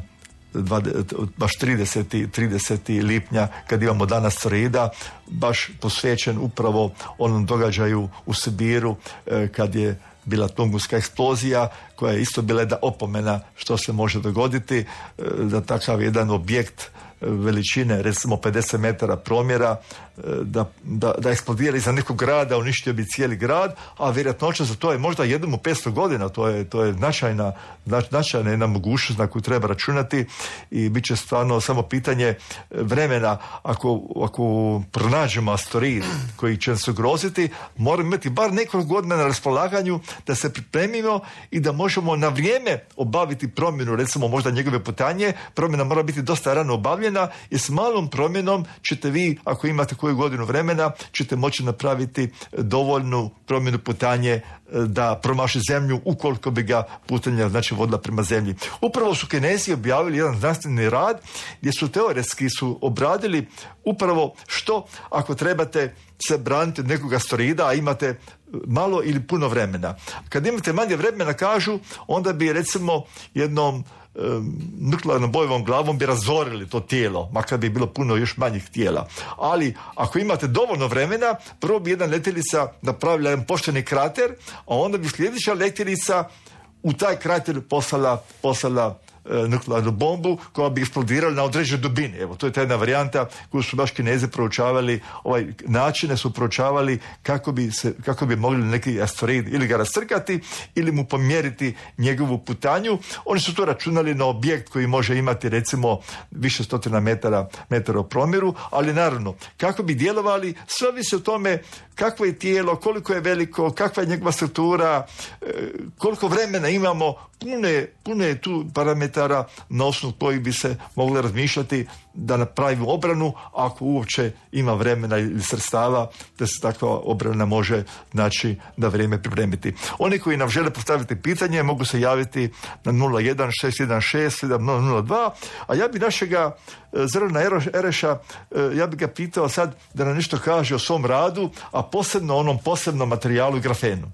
baš tridesetog lipnja kad imamo dan asteroida, baš posvećen upravo onom događaju u Sibiru kad je bila tunguska eksplozija koja je isto bila jedna opomena što se može dogoditi, da takav jedan objekt veličine recimo pedeset metara promjera da, da, da eksplodira iza nekog grada, uništio bi cijeli grad, a vjerojatnoća za to je možda jednom u petsto godina, to je, to je značajna, značajna jedna mogućnost na koju treba računati i bit će stvarno samo pitanje vremena. Ako, ako pronađemo asteroid koji će nas ugroziti, moramo imati bar nekoliko godina na raspolaganju da se pripremimo i da možemo na vrijeme obaviti promjenu, recimo možda njegove putanje. Promjena mora biti dosta rano obavljena i s malom promjenom ćete vi, ako imate koju godinu vremena, ćete moći napraviti dovoljnu promjenu putanje da promaši zemlju ukoliko bi ga putanja znači vodila prema zemlji. Upravo su Kinezi objavili jedan znanstveni rad gdje su teoretski su obradili upravo što ako trebate se braniti od nekog asteroida, a imate malo ili puno vremena. Kad imate manje vremena, kažu, onda bi recimo jednom nuklearnom bojevom glavom bi razorili to tijelo, makar bi bilo puno još manjih tijela. Ali ako imate dovoljno vremena, prvo bi jedna letjelica napravila jedan pošteni krater, a onda bi sljedeća letjelica u taj krater poslala, poslala nuklearnu bombu koja bi eksplodirala na određenoj dubini. Evo, to je ta jedna varijanta koju su baš Kinezi proučavali, ovaj načine su proučavali kako bi, se, kako bi mogli neki asteroid ili ga rascrkati ili mu pomjeriti njegovu putanju. Oni su to računali na objekt koji može imati recimo više stotina metara, metara u promjeru, ali naravno, kako bi djelovali, sve ovisi o tome kakvo je tijelo, koliko je veliko, kakva je njegova struktura, koliko vremena imamo, puno je, puno je tu parametara na osnovu kojih bi se mogli razmišljati da napravimo obranu, ako uopće ima vremena ili sredstava da se takva obrana može znači na vrijeme pripremiti. Oni koji nam žele postaviti pitanje mogu se javiti na nula jedan šest jedan šest sedam nula nula dva, a ja bi našega Zorana Ereša, ja bi ga pitao sad da nam nešto kaže o svom radu, a posebno onom posebnom materijalu i grafenu.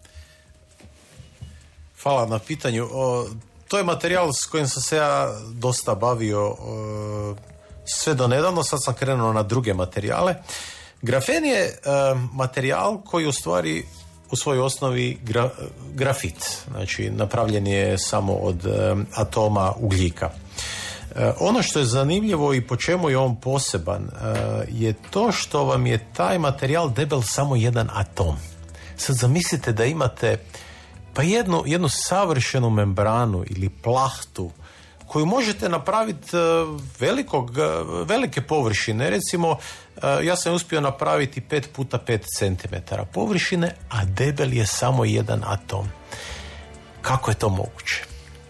Hvala na pitanju. O, to je materijal s kojim sam se ja dosta bavio o, sve do nedavno, sad sam krenuo na druge materijale. Grafen je e, materijal koji u stvari u svojoj osnovi gra, grafit, znači napravljen je samo od e, atoma ugljika. E, ono što je zanimljivo i po čemu je on poseban e, je to što vam je taj materijal debel samo jedan atom. Sad zamislite da imate pa jednu, jednu savršenu membranu ili plahtu koju možete napraviti velikog, velike površine. Recimo, ja sam uspio napraviti pet puta pet centimetara površine, a debel je samo jedan atom. Kako je to moguće?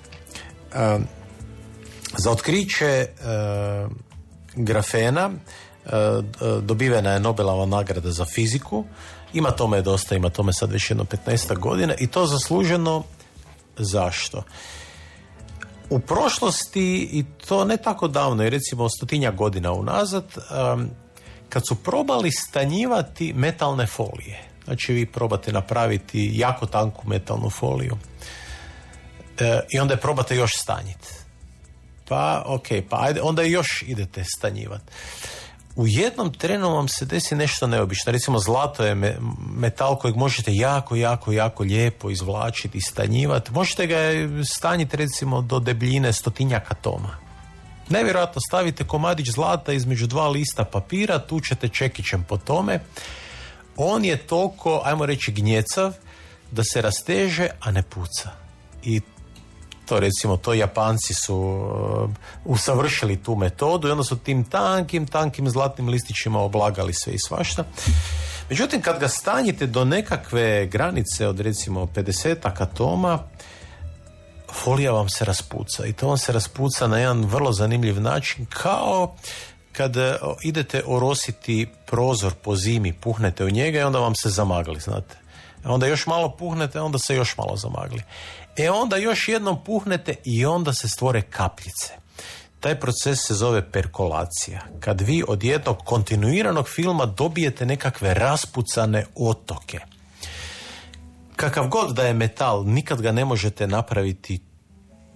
Za otkriće grafena dobivena je Nobelova nagrada za fiziku. Ima tome dosta, ima tome sad već jedno petnaestak godina i to zasluženo. Zašto? U prošlosti, i to ne tako davno, i recimo stotinjak godina unazad, um, kad su probali stanjivati metalne folije, znači vi probate napraviti jako tanku metalnu foliju e, i onda je probate još stanjiti. Pa ok, pa ajde, onda još idete stanjivati. U jednom trenu vam se desi nešto neobično. Recimo zlato je me, metal kojeg možete jako, jako, jako lijepo izvlačiti i stanjivati. Možete ga stanjiti recimo do debljine stotinjak atoma. Nevjerojatno, stavite komadić zlata između dva lista papira, tučete čekićem po tome. On je toliko, ajmo reći, gnjecav da se rasteže, a ne puca. I to recimo, to Japanci su uh, usavršili tu metodu i onda su tim tankim, tankim zlatnim listićima oblagali sve i svašta. Međutim, kad ga stanjite do nekakve granice od recimo pedesetak atoma, folija vam se raspuca i to vam se raspuca na jedan vrlo zanimljiv način, kao kad uh, idete orositi prozor po zimi, puhnete u njega i onda vam se zamagli, znate. Onda još malo puhnete, onda se još malo zamagli. E onda još jednom puhnete i onda se stvore kapljice. Taj proces se zove perkolacija. Kad vi od jednog kontinuiranog filma dobijete nekakve raspucane otoke. Kakav god da je metal, nikad ga ne možete napraviti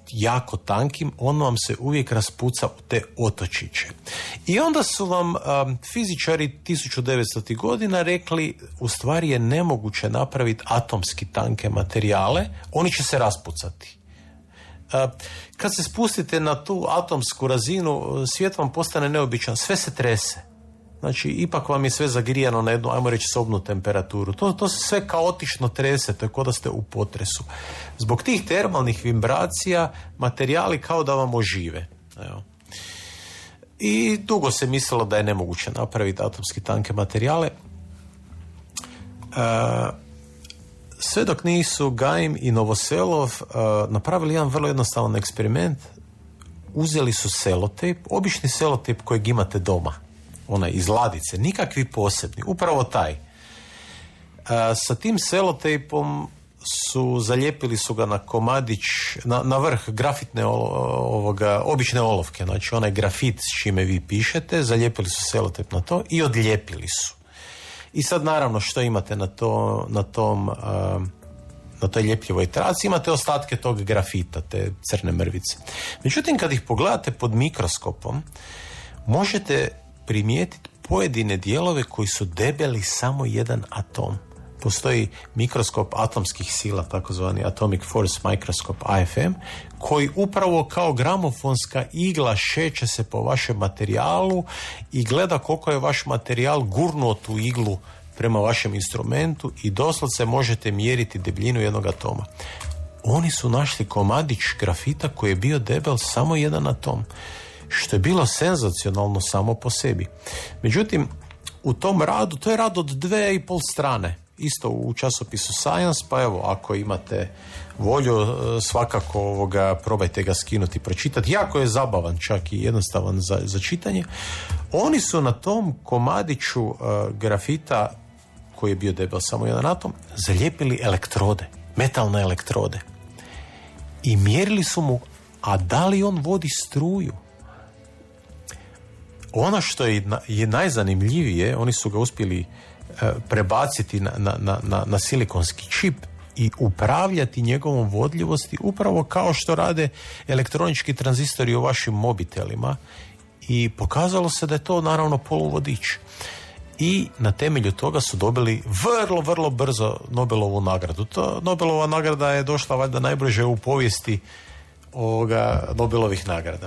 jako tankim, on vam se uvijek raspuca u te otočiće. I onda su vam um, fizičari tisuću devetstotih godina rekli, u stvari je nemoguće napraviti atomski tanke materijale, oni će se raspucati. Uh, kad se spustite na tu atomsku razinu, svijet vam postane neobičan, sve se trese. Znači, ipak vam je sve zagrijano na jednu, ajmo reći, sobnu temperaturu. To, to se sve kaotično trese, to je kao da ste u potresu. Zbog tih termalnih vibracija materijali kao da vam ožive. Evo. I dugo se mislilo da je nemoguće napraviti atomski tanke materijale. E, sve dok nisu Gaim i Novoselov e, napravili jedan vrlo jednostavan eksperiment. Uzeli su selotejp, obični selotejp kojeg imate doma. Onaj iz ladice, nikakvi posebni, upravo taj. A, sa tim selotejpom su zalijepili su ga na komadić, na, na vrh grafitne olo, ovoga, obične olovke, znači onaj grafit s čime vi pišete, zalijepili su selotejp na to i odlijepili su. I sad naravno što imate na, to, na tom a, na toj ljepljivoj traci, imate ostatke tog grafita, te crne mrvice. Međutim, kad ih pogledate pod mikroskopom, možete primijetiti pojedine dijelove koji su debeli samo jedan atom. Postoji mikroskop atomskih sila, takozvani Atomic Force Microscope A F M, koji upravo kao gramofonska igla šeće se po vašem materijalu i gleda koliko je vaš materijal gurnuo tu iglu prema vašem instrumentu i doslovce možete mjeriti debljinu jednog atoma. Oni su našli komadić grafita koji je bio debel samo jedan atom, što je bilo senzacionalno samo po sebi. Međutim, u tom radu, to je rad od dve i pol strane, isto u časopisu Science, pa evo, ako imate volju, svakako ovoga, probajte ga skinuti i pročitati. Jako je zabavan, čak i jednostavan za, za čitanje. Oni su na tom komadiću uh, grafita, koji je bio debel samo jedan atom, zalijepili elektrode, metalne elektrode. I mjerili su mu, a da li on vodi struju? Ono što je, je najzanimljivije, oni su ga uspjeli e, prebaciti na, na, na, na silikonski čip i upravljati njegovom vodljivosti upravo kao što rade elektronički tranzistori u vašim mobitelima i pokazalo se da je to naravno poluvodič. I na temelju toga su dobili vrlo, vrlo brzo Nobelovu nagradu. To, Nobelova nagrada je došla valjda najbrže u povijesti ovoga Nobelovih nagrada.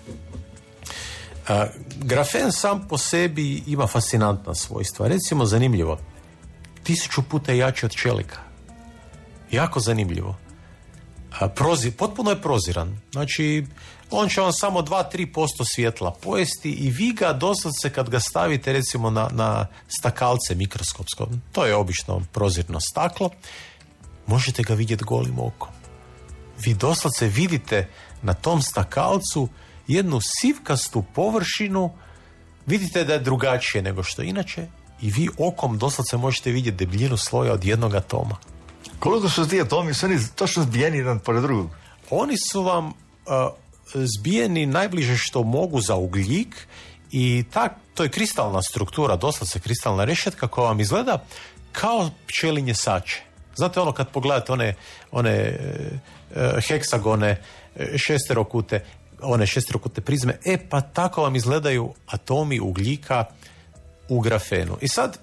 Uh, grafen sam po sebi ima fascinantna svojstva. Recimo, zanimljivo, tisuću puta je jači od čelika. Jako zanimljivo. Uh, prozi, potpuno je proziran. Znači, on će vam samo dva do tri posto svjetla pojesti i vi ga doslovce kad ga stavite recimo na, na stakalce mikroskopsko, to je obično prozirno staklo, možete ga vidjeti golim okom. Vi doslovce vidite na tom stakalcu jednu sivkastu površinu, vidite da je drugačije nego što inače i vi okom doslovce možete vidjeti debljinu sloja od jednog atoma. Koliko su ti atomi? Su oni točno zbijeni jedan pored drugog? Oni su vam uh, zbijeni najbliže što mogu za ugljik i ta, to je kristalna struktura, doslovce kristalna rešetka koja vam izgleda kao pčelinje sače. Znate ono kad pogledate one, one uh, heksagone, šesterokute, one šesterokutne prizme, e pa tako vam izgledaju atomi ugljika u grafenu. I sad,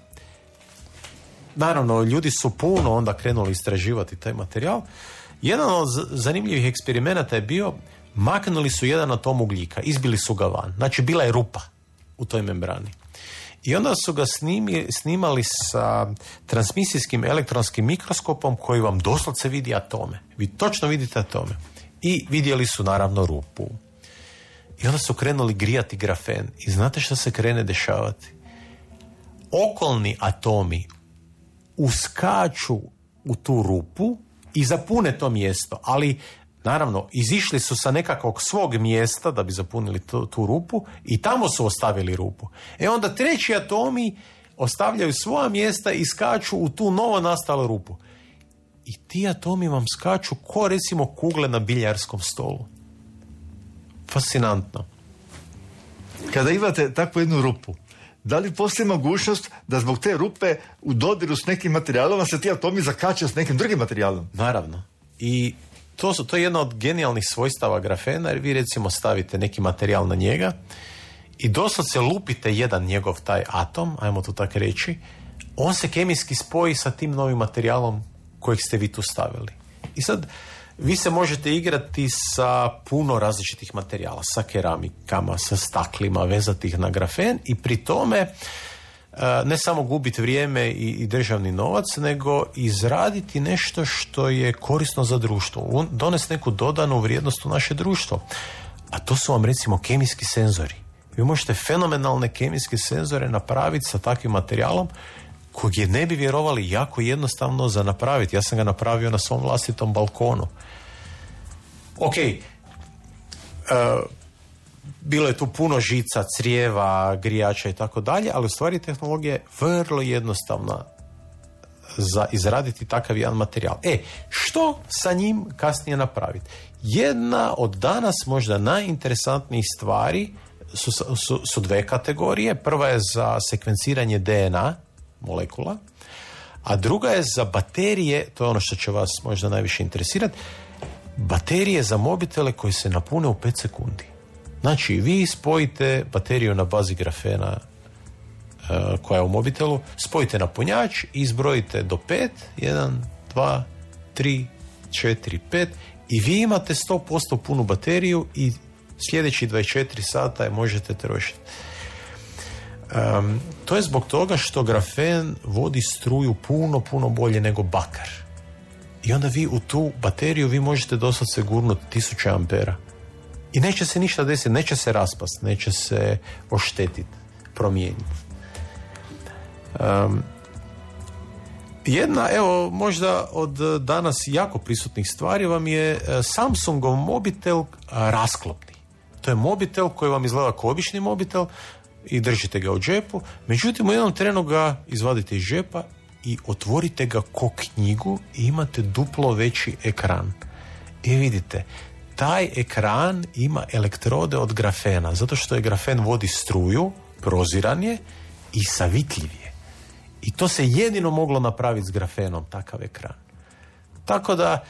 naravno, ljudi su puno onda krenuli istraživati taj materijal. Jedan od zanimljivih eksperimenata je bio, maknuli su jedan atom ugljika, izbili su ga van. Znači, bila je rupa u toj membrani. I onda su ga snimi, snimali sa transmisijskim elektronskim mikroskopom koji vam doslovce vidi atome. Vi točno vidite atome. I vidjeli su naravno rupu. I onda su krenuli grijati grafen. I znate što se krene dešavati? Okolni atomi uskaču u tu rupu i zapune to mjesto. Ali, naravno, izišli su sa nekakvog svog mjesta da bi zapunili tu, tu rupu i tamo su ostavili rupu. E onda treći atomi ostavljaju svoja mjesta i skaču u tu novo nastalu rupu. I ti atomi vam skaču ko recimo kugle na biljarskom stolu. Fascinantno. Kada imate takvu jednu rupu, da li postoji mogućnost da zbog te rupe u dodiru s nekim materijalom se ti atomi zakače s nekim drugim materijalom? Naravno. I to, su, to je jedna od genijalnih svojstava grafena, jer vi recimo stavite neki materijal na njega i doslovce lupite jedan njegov taj atom, ajmo to tako reći, on se kemijski spoji sa tim novim materijalom kojeg ste vi tu stavili. I sad vi se možete igrati sa puno različitih materijala, sa keramikama, sa staklima, vezati ih na grafen i pri tome ne samo gubiti vrijeme i, i državni novac, nego izraditi nešto što je korisno za društvo, donesti neku dodanu vrijednost u naše društvo. A to su vam recimo kemijski senzori. Vi možete fenomenalne kemijske senzore napraviti sa takvim materijalom kojeg je, ne bi vjerovali, jako jednostavno za napraviti. Ja sam ga napravio na svom vlastitom balkonu. Ok, uh, bilo je tu puno žica, crijeva, grijača i tako dalje, ali u stvari tehnologija je vrlo jednostavna za izraditi takav jedan materijal. E, što sa njim kasnije napraviti? Jedna od danas možda najinteresantnijih stvari su, su, su dve kategorije. Prva je za sekvenciranje D N A molekula, a druga je za baterije, to je ono što će vas možda najviše interesirati, baterije za mobitele koji se napune u pet sekundi. Znači, vi spojite bateriju na bazi grafena uh, koja je u mobitelu, spojite na punjač i izbrojite do pet, jedan, dva, tri, četiri, pet i vi imate sto posto punu bateriju i sljedeći dvadeset četiri sata je možete trošiti. Um, to je zbog toga što grafen vodi struju puno, puno bolje nego bakar. I onda vi u tu bateriju vi možete doslovce gurnuti tisuće ampera. I neće se ništa desiti, neće se raspast, neće se oštetiti, promijeniti. Um, jedna, evo, možda od danas jako prisutnih stvari vam je Samsungov mobitel rasklopni. To je mobitel koji vam izgleda kao obični mobitel i držite ga u džepu, međutim u jednom trenu ga izvadite iz džepa i otvorite ga ko knjigu i imate duplo veći ekran. I vidite, taj ekran ima elektrode od grafena, zato što je grafen vodi struju, proziran je i savitljiv je. I to se jedino moglo napraviti s grafenom, takav ekran. Tako da,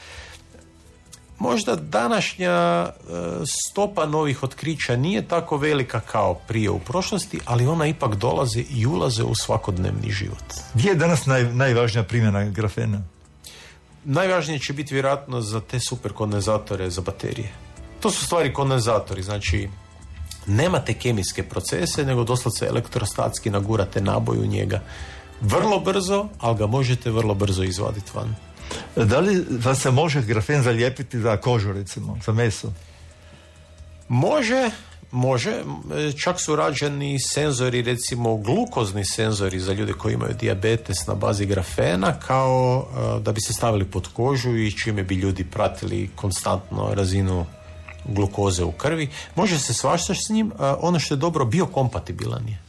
možda današnja stopa novih otkrića nije tako velika kao prije u prošlosti, ali ona ipak dolaze i ulaze u svakodnevni život. Gdje je danas naj, najvažnija primjena grafena? Najvažnije će biti vjerojatno za te superkondenzatore za baterije. To su stvari kondenzatori, znači nemate kemijske procese, nego doslovce elektrostatski nagurate naboj u njega. Vrlo brzo, ali ga možete vrlo brzo izvaditi van. Da li da se može grafen zalijepiti za kožu, recimo, za meso? Može, može. Čak su rađeni senzori, recimo glukozni senzori za ljude koji imaju dijabetes na bazi grafena, kao da bi se stavili pod kožu i čime bi ljudi pratili konstantno razinu glukoze u krvi. Može se svašta s njim. Ono što je dobro, biokompatibilan je.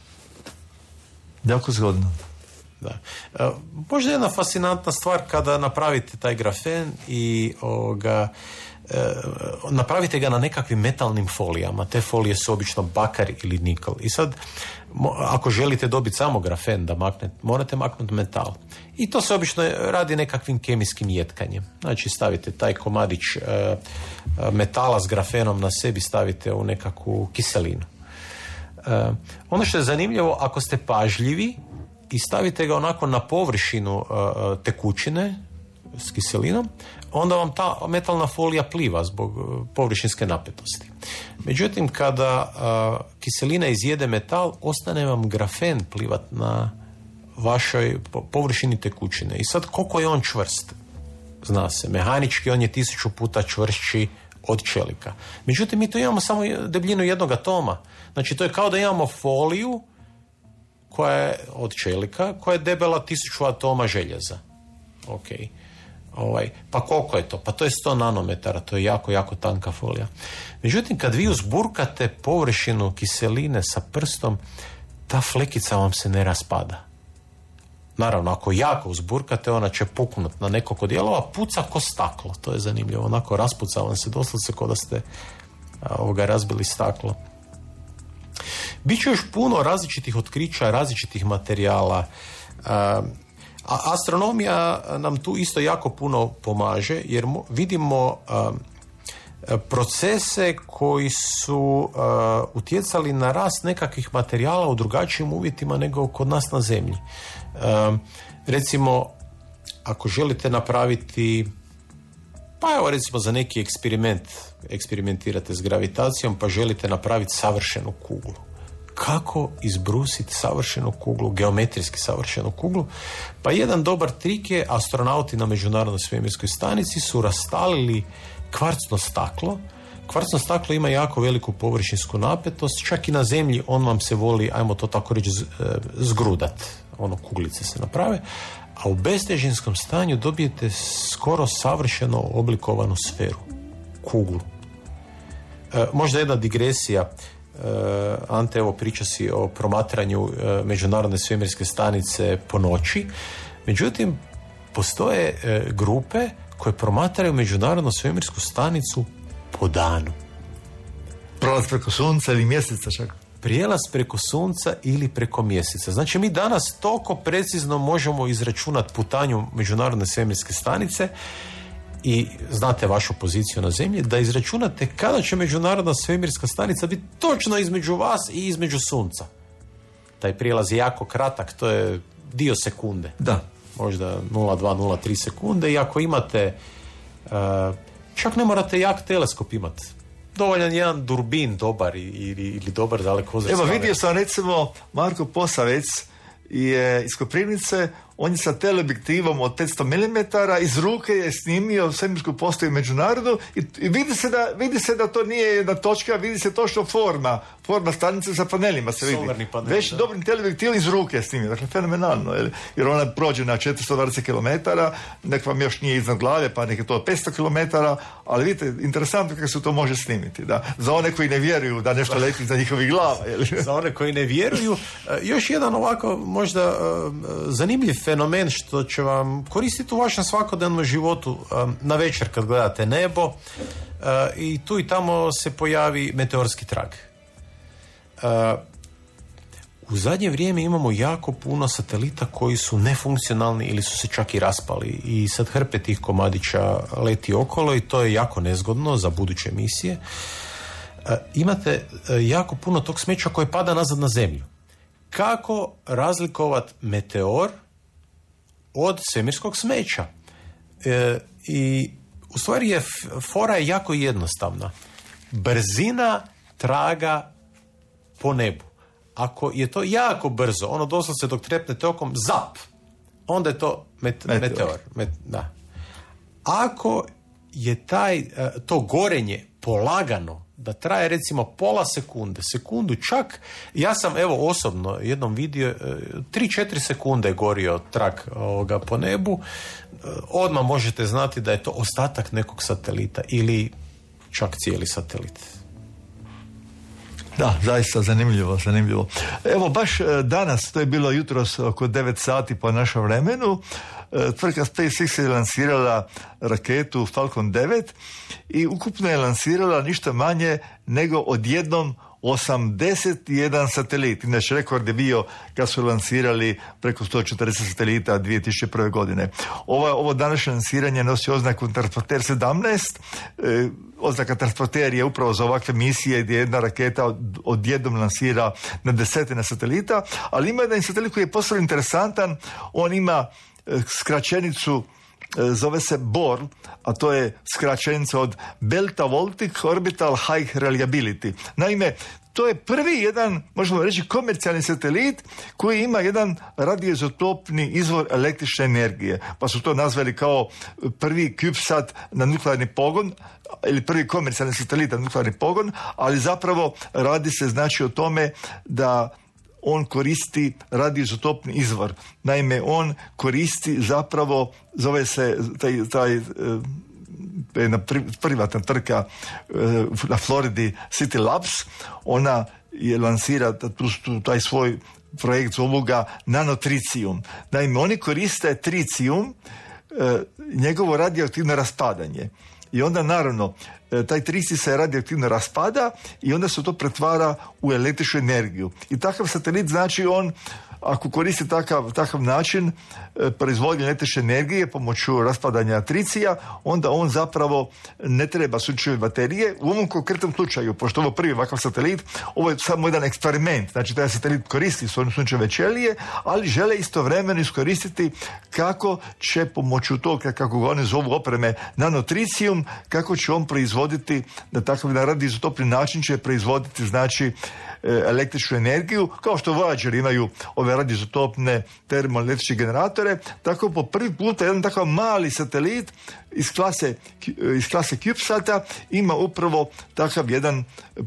Jako zgodno. Da. E, možda jedna fascinantna stvar kada napravite taj grafen i ovoga, e, napravite ga na nekakvim metalnim folijama. Te folije su obično bakar ili nikl. I sad, mo, ako želite dobiti samo grafen da maknete, morate maknuti metal. I to se obično radi nekakvim kemijskim jetkanjem. Znači stavite taj komadić e, metala s grafenom na sebi, stavite u nekakvu kiselinu. E, ono što je zanimljivo, ako ste pažljivi i stavite ga onako na površinu uh, tekućine s kiselinom, onda vam ta metalna folija pliva zbog uh, površinske napetosti. Međutim, kada uh, kiselina izjede metal, ostane vam grafen plivat na vašoj površini tekućine. I sad, koliko je on čvrst? Zna se, mehanički on je tisuću puta čvršći od čelika. Međutim, mi to imamo samo debljinu jednog atoma. Znači, to je kao da imamo foliju koja je od čelika, koja je debela tisuću atoma željeza. Ok. Ovaj, pa koliko je to? Pa to je sto nanometara, to je jako, jako tanka folija. Međutim, kad vi uzburkate površinu kiseline sa prstom, ta flekica vam se ne raspada. Naravno, ako jako uzburkate, ona će puknuti na nekoliko dijelova, puca ko staklo. To je zanimljivo. Onako raspuca vam se doslovce kao da ste ovoga razbili staklo. Biće još puno različitih otkrića, različitih materijala, A astronomija nam tu isto jako puno pomaže, jer vidimo um, procese koji su uh, utjecali na rast nekakvih materijala u drugačijim uvjetima nego kod nas na Zemlji. Um, recimo, ako želite napraviti, pa evo recimo za neki eksperiment, eksperimentirate s gravitacijom pa želite napraviti savršenu kuglu. Kako izbrusiti savršenu kuglu, geometrijski savršenu kuglu? Pa jedan dobar trik je, astronauti na Međunarodnoj svemirskoj stanici su rastalili kvarcno staklo. Kvarcno staklo ima jako veliku površinsku napetost, čak i na Zemlji on vam se voli, ajmo to tako reći, zgrudat. Ono, kuglice se naprave. A u bestežinskom stanju dobijete skoro savršeno oblikovanu sferu, kuglu. E, možda jedna digresija. E, Ante, evo priča si o promatranju e, Međunarodne svemirske stanice po noći. Međutim, postoje e, grupe koje promatraju Međunarodnu svemirsku stanicu po danu. Prolaz preko sunca ili mjeseca čak? Prijelaz preko sunca ili preko mjeseca. Znači, mi danas toliko precizno možemo izračunati putanju Međunarodne svemirske stanice i znate vašu poziciju na Zemlji, da izračunate kada će Međunarodna svemirska stanica biti točno između vas i između sunca. Taj prijelaz je jako kratak, to je dio sekunde. Da. Možda nula dva nula tri sekunde i ako imate, uh, čak ne morate jak teleskop imati. Dovoljan jedan durbin dobar ili, ili dobar dalekozorski. Evo, vidio sam recimo Marko Posavec je iz Koprivnice, on je sa teleobjektivom od petsto milimetara iz ruke je snimio svemirsku postaju međunarodu i, i vidi, se da, vidi se da to nije jedna točka, vidi se točno forma, forma stanice sa panelima se vidi. Solarni panel, već da. Dobrim teleobjektivom iz ruke je snimio, dakle fenomenalno, jer, jer ona prođe na četiristo dvadeset kilometara, nek vam još nije iznad glave, pa nek je to petsto kilometara, ali vidite, interesantno kako se to može snimiti, da, za one koji ne vjeruju da nešto leti iza njihovih glava. Jel? Za one koji ne vjeruju, još jedan ovako možda zanimljiv fenomen što će vam koristiti u vašem svakodnevnom životu na večer kad gledate nebo i tu i tamo se pojavi meteorski trag. U zadnje vrijeme imamo jako puno satelita koji su nefunkcionalni ili su se čak i raspali i sad hrpe tih komadića leti okolo i to je jako nezgodno za buduće misije. Imate jako puno tog smeća koje pada nazad na Zemlju. Kako razlikovati meteor od svemirskog smeća? E, I u stvari je fora je jako jednostavna. Brzina traga po nebu. Ako je to jako brzo, ono doslovce dok trepnete okom, zap, onda je to met, meteor. meteor. Met, da. Ako je taj, to gorenje polagano, da traje recimo pola sekunde, sekundu čak, ja sam evo osobno jednom vidio, tri četiri sekunde je gorio trak ovoga po nebu, odmah možete znati da je to ostatak nekog satelita ili čak cijeli satelit. Da, zaista zanimljivo, zanimljivo. Evo, baš danas, to je bilo jutros oko devet sati po našem vremenu, tvrtka SpaceX je lansirala raketu Falcon devet i ukupno je lansirala ništa manje nego odjednom osamdeset jedan satelit. Inače, rekord je bio kad su lansirali preko sto četrdeset satelita dvije tisuće prve. godine. Ovo, ovo današnje lansiranje nosi oznaku Transporter sedamnaest. E, oznaka Transporter je upravo za ovakve misije gdje jedna raketa od, odjednom lansira na desetine satelita, ali ima jedan satelit koji je posebno interesantan. On ima e, skraćenicu, zove se B O R, a to je skraćenica od Belta-Voltic Orbital High Reliability. Naime, to je prvi jedan, možemo reći, komercijalni satelit koji ima jedan radioizotopni izvor električne energije. Pa su to nazvali kao prvi CubeSat na nuklearni pogon, ili prvi komercijalni satelit na nuklearni pogon, ali zapravo radi se znači o tome da on koristi radioizotopni izvor. Naime, on koristi zapravo, zove se taj, taj jedna privatna trka na Floridi City Labs, ona je lansira tu, taj svoj projekt zovu ga nanotricijum. Naime, oni koriste tricijum, njegovo radioaktivno raspadanje. i onda naravno taj tricij se radioaktivno raspada i onda se to pretvara u električnu energiju. I takav satelit, znači on, ako koristi takav, takav način e, proizvodnje električne energije pomoću raspadanja tricija, onda on zapravo ne treba sunčeve baterije. U ovom konkretnom slučaju, pošto ovo prvi ovakav satelit, ovo je samo jedan eksperiment, znači taj satelit koristi svoje sunčeve ćelije, ali žele istovremeno iskoristiti kako će pomoću toga, kako ga oni zovu opreme, nanotricijum, kako će on proizvoditi, na takav na radioizotopni način će proizvoditi, znači, električnu energiju, kao što Voyager imaju ove radioizotopne termoelektrične generatore, tako po prvi puta jedan takav mali satelit iz klase, iz klase CubeSata ima upravo takav jedan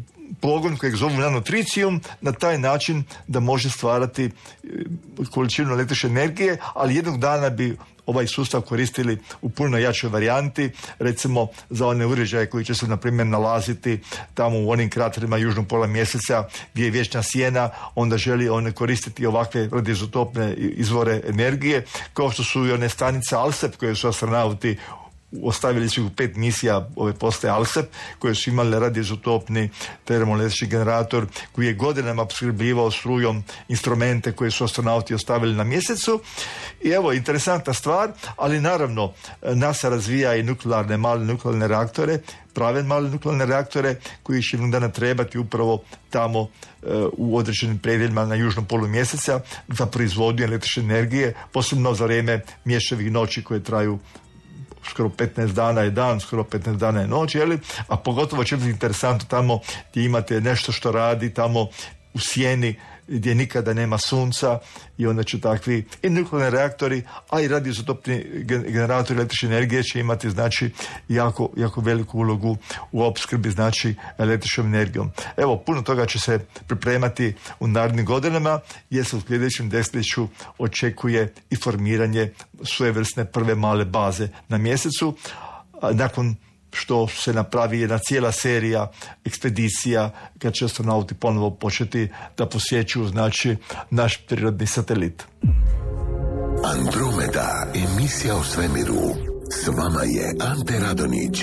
pogon kojeg zovu nanotricijum, na taj način da može stvarati količinu električne energije, ali jednog dana bi ovaj sustav koristili u puno jačoj varijanti, recimo za one uređaje koji će se, na primjer, nalaziti tamo u onim kraterima južnog pola mjeseca gdje je vječna sjena, onda želi one koristiti ovakve radioizotopne izvore energije, kao što su i one stanice ALSEP koje su astronauti ostavili su u pet misija ove postaje ALSEP, koje su imale radioizotopni termoelektrični generator koji je godinama opskrbljivao strujom instrumente koje su astronauti ostavili na mjesecu. I evo, interesantna stvar, ali naravno NASA razvija i nuklearne, male nuklearne reaktore, prave male nuklearne reaktore koji će jednog dana trebati upravo tamo uh, u određenim predjeljima na južnom polu mjeseca za proizvodnju električne energije, posebno za vrijeme mješavih noći koje traju skoro petnaest dana je dan, skoro petnaest dana je noć, jeli? A pogotovo će biti interesantno tamo gdje imate nešto što radi tamo u sjeni gdje nikada nema sunca, i onda će takvi i nuklearni reaktori, a i radioizotopni generatori električne energije će imati, znači, jako, jako veliku ulogu u opskrbi, znači, električnom energijom. Evo, puno toga će se pripremati u narednim godinama, jer se u sljedećem desetljeću očekuje i formiranje svojevrsne prve male baze na mjesecu, a nakon što se napravi jedna cijela serija ekspedicija kad će astronauti ponovo početi da posjećuju, znači, naš prirodni satelit. Andromeda, emisija o svemiru. S vama je Ante Radonić.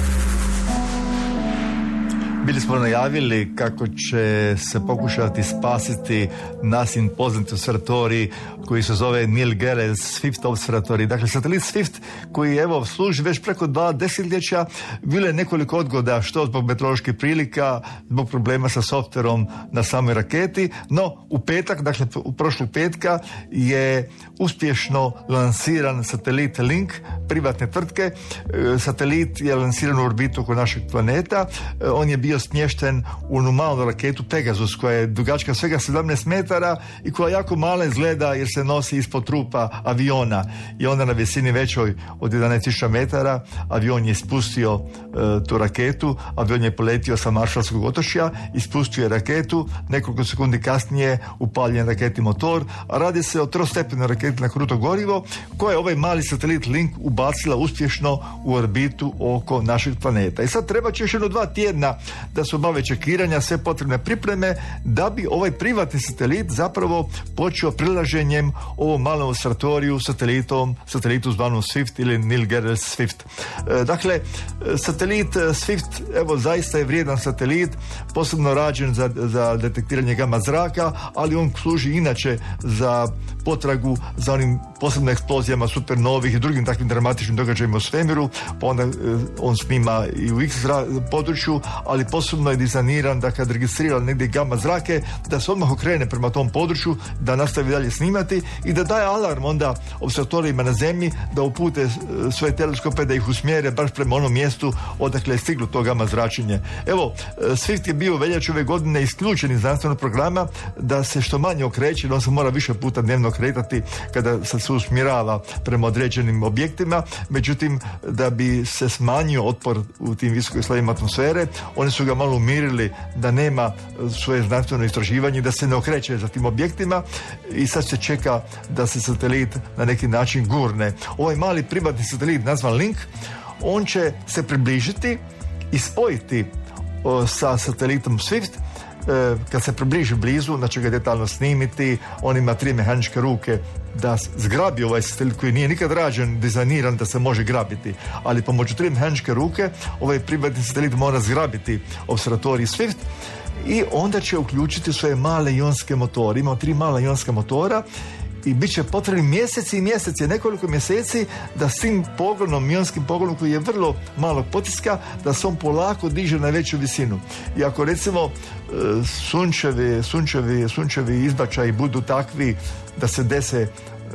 Bili smo najavili kako će se pokušati spasiti nasin poznati observatorij koji se zove Neil Gehrels Swift observatorij. Dakle, satelit Swift koji evo služi već preko dva desetljeća, bilo je nekoliko odgoda, što zbog meteoroloških prilika, zbog problema sa softverom na samoj raketi, no u petak, dakle u prošlog petka je uspješno lansiran satelit Link privatne tvrtke. Satelit je lansiran u orbitu oko našeg planeta. On je bio smješten u onu malu raketu Pegasus koja je dugačka svega sedamnaest metara i koja jako mala izgleda jer se nosi ispod trupa aviona, i onda na visini većoj od jedanaest tisuća metara avion je spustio uh, tu raketu, avion je poletio sa Maršalskog otočja, ispustio je raketu, nekoliko sekundi kasnije upaljen raketni motor, a radi se o trostepenoj raketi na kruto gorivo koja je ovaj mali satelit Link ubacila uspješno u orbitu oko našeg planeta. I sad treba će još jedno dva tjedna da se obave čekiranja, sve potrebne pripreme da bi ovaj privatni satelit zapravo počeo prilaženjem ovom malom observatoriju satelitom, satelitu zvanom Swift ili Neil Gehrels Swift. E, dakle, satelit Swift, evo, zaista je vrijedan satelit, posebno rađen za, za detektiranje gama zraka, ali on služi inače za potragu za onim posebno eksplozijama supernovih i drugim takvim dramatičnim događajima u svemiru, pa onda e, on snima i u X području, ali posebno je dizajniran da kad registrira negdje gama zrake, da se odmah okrene prema tom području, da nastavi dalje snimati i da daje alarm onda observatorijima na zemlji da upute svoje teleskope, da ih usmjere baš prema onom mjestu odakle je stiglo to gama zračenje. Evo, Swift je bio u veljači ove godine isključen iz znanstvenog programa da se što manje okreće, on se mora više puta dnevno kretati kada se usmjerava prema određenim objektima, međutim, da bi se smanjio otpor u tim visokoj slojima atmosfere, oni su ga malo umirili da nema svoje znanstveno istraživanje, da se ne okreće za tim objektima, i sad se čeka da se satelit na neki način gurne. Ovaj mali privatni satelit nazvan Link, on će se približiti i spojiti o, sa satelitom Swift kad se približi blizu, znači ga detaljno snimiti, on ima tri mehaničke ruke da zgrabi ovaj satelit koji nije nikad rađen, dizajniran da se može grabiti, ali pomoću tri mehaničke ruke ovaj privatni satelit mora zgrabiti observatorij Swift i onda će uključiti svoje male ionske motore. Imamo tri mala ionska motora i bit će potrebni mjeseci i mjeseci, nekoliko mjeseci da s tim pogonom, ionskim pogonom koji je vrlo malog potiska, da se on polako diže na veću visinu. I ako recimo sunčevi, sunčevi, sunčevi izbačaji budu takvi da se dese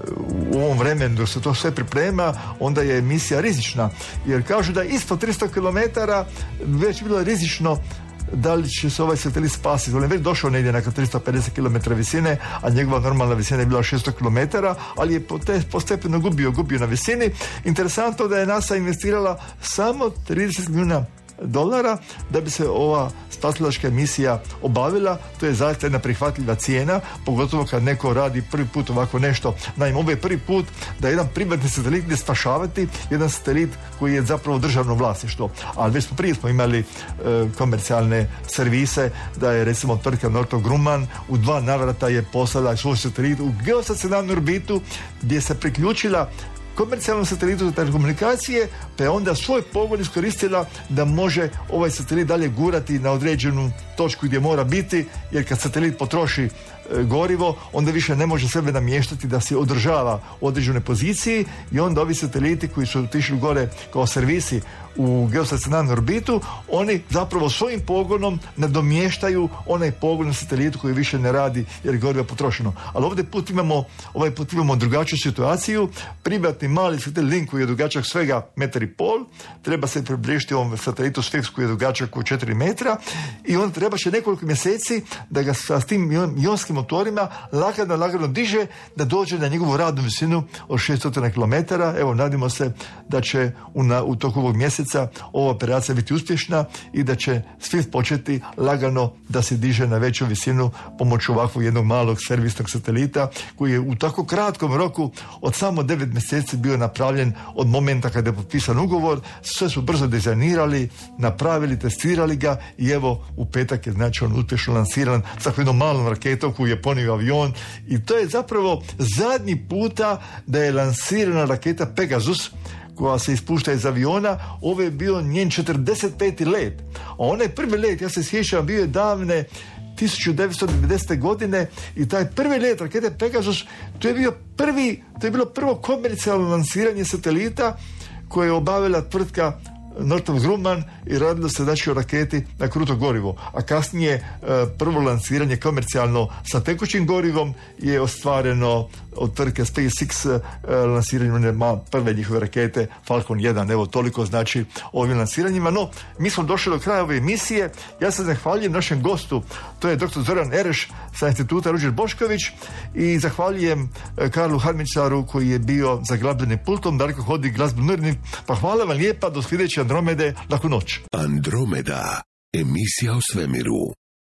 u ovom vremenu dok se to sve priprema, onda je emisija rizična. Jer kažu da ispod tristo kilometara već bilo rizično da li će se ovaj satelit spasiti. On je već došao negdje nakon tristo pedeset kilometara visine, a njegova normalna visina je bila šesto kilometara, ali je postepeno gubio, gubio na visini. Interesantno da je NASA investirala samo trideset milijuna dolara da bi se ova spasilačka misija obavila. To je zaista jedna prihvatljiva cijena, pogotovo kad neko radi prvi put ovako nešto. Naime, ovo je prvi put da jedan privatni satelit ide spašavati jedan satelit koji je zapravo državno vlasništvo. Ali već smo prije smo imali e, komercijalne servise, da je recimo tvrtka Northrop Grumman u dva navrata je poslala svoj satelit u geostacionarnu orbitu gdje se priključila komercijalnom satelitu za telekomunikacije, pa je onda svoj pogon iskoristila da može ovaj satelit dalje gurati na određenu točku gdje mora biti, jer kad satelit potroši e, gorivo, onda više ne može sebe namještati da se održava u određenoj poziciji i onda ovi sateliti koji su otišli gore kao servisi u geostacionarnu orbitu, oni zapravo svojim pogonom nadomještaju onaj pogon na satelitu koji više ne radi jer je gorivo potrošeno. Ali ovdje put imamo, ovaj put imamo drugačiju situaciju. Privatni mali satelit Link koji je dugačak svega metar i pol, treba se približiti ovom satelitu Swift koji je dugačak u četiri metra i on treba će nekoliko mjeseci da ga sa tim ionskim motorima lagano, lagano diže da dođe na njegovu radnu visinu od šesto kilometara. Evo, nadimo se da će u, na, u toku ovog mjeseca ova operacija biti uspješna i da će Swift početi lagano da se diže na veću visinu pomoću ovakvog jednog malog servisnog satelita koji je u tako kratkom roku od samo devet mjeseci bio napravljen od momenta kada je potpisan ugovor. Sve su brzo dizajnirali, napravili, testirali ga i evo u petak je znači on uspješno lansiran sa jednom malom raketom koju je ponio avion i to je zapravo zadnji puta da je lansirana raketa Pegasus koja se ispušta iz aviona. Ovo je bio njen četrdeset peti let. A onaj prvi let, ja se sjećam, bio je davne tisuću devetsto devedesete godine i taj prvi let rakete Pegasus, to je bio prvi, to je bilo prvo komercijalno lansiranje satelita koje je obavila tvrtka Northrop Grumman i radilo se znači o raketi na kruto gorivo, a kasnije e, prvo lansiranje komercijalno sa tekućim gorivom je ostvareno od tvrtke SpaceX e, lansiranjem prve njihove rakete Falcon jedan. Evo toliko znači o ovim lansiranjima. No, mi smo došli do kraja ove emisije. Ja se zahvaljujem našem gostu, to je doktor Zoran Ereš sa instituta Ruđer Bošković i zahvaljujem e, Karlu Harmičaru koji je bio za glazbenim pultom, Darko Hodi glazbeni urednik. Pa hvala vam lijepa, do sljedeće Andromede, laku noć. Andromeda, emisija o svemiru.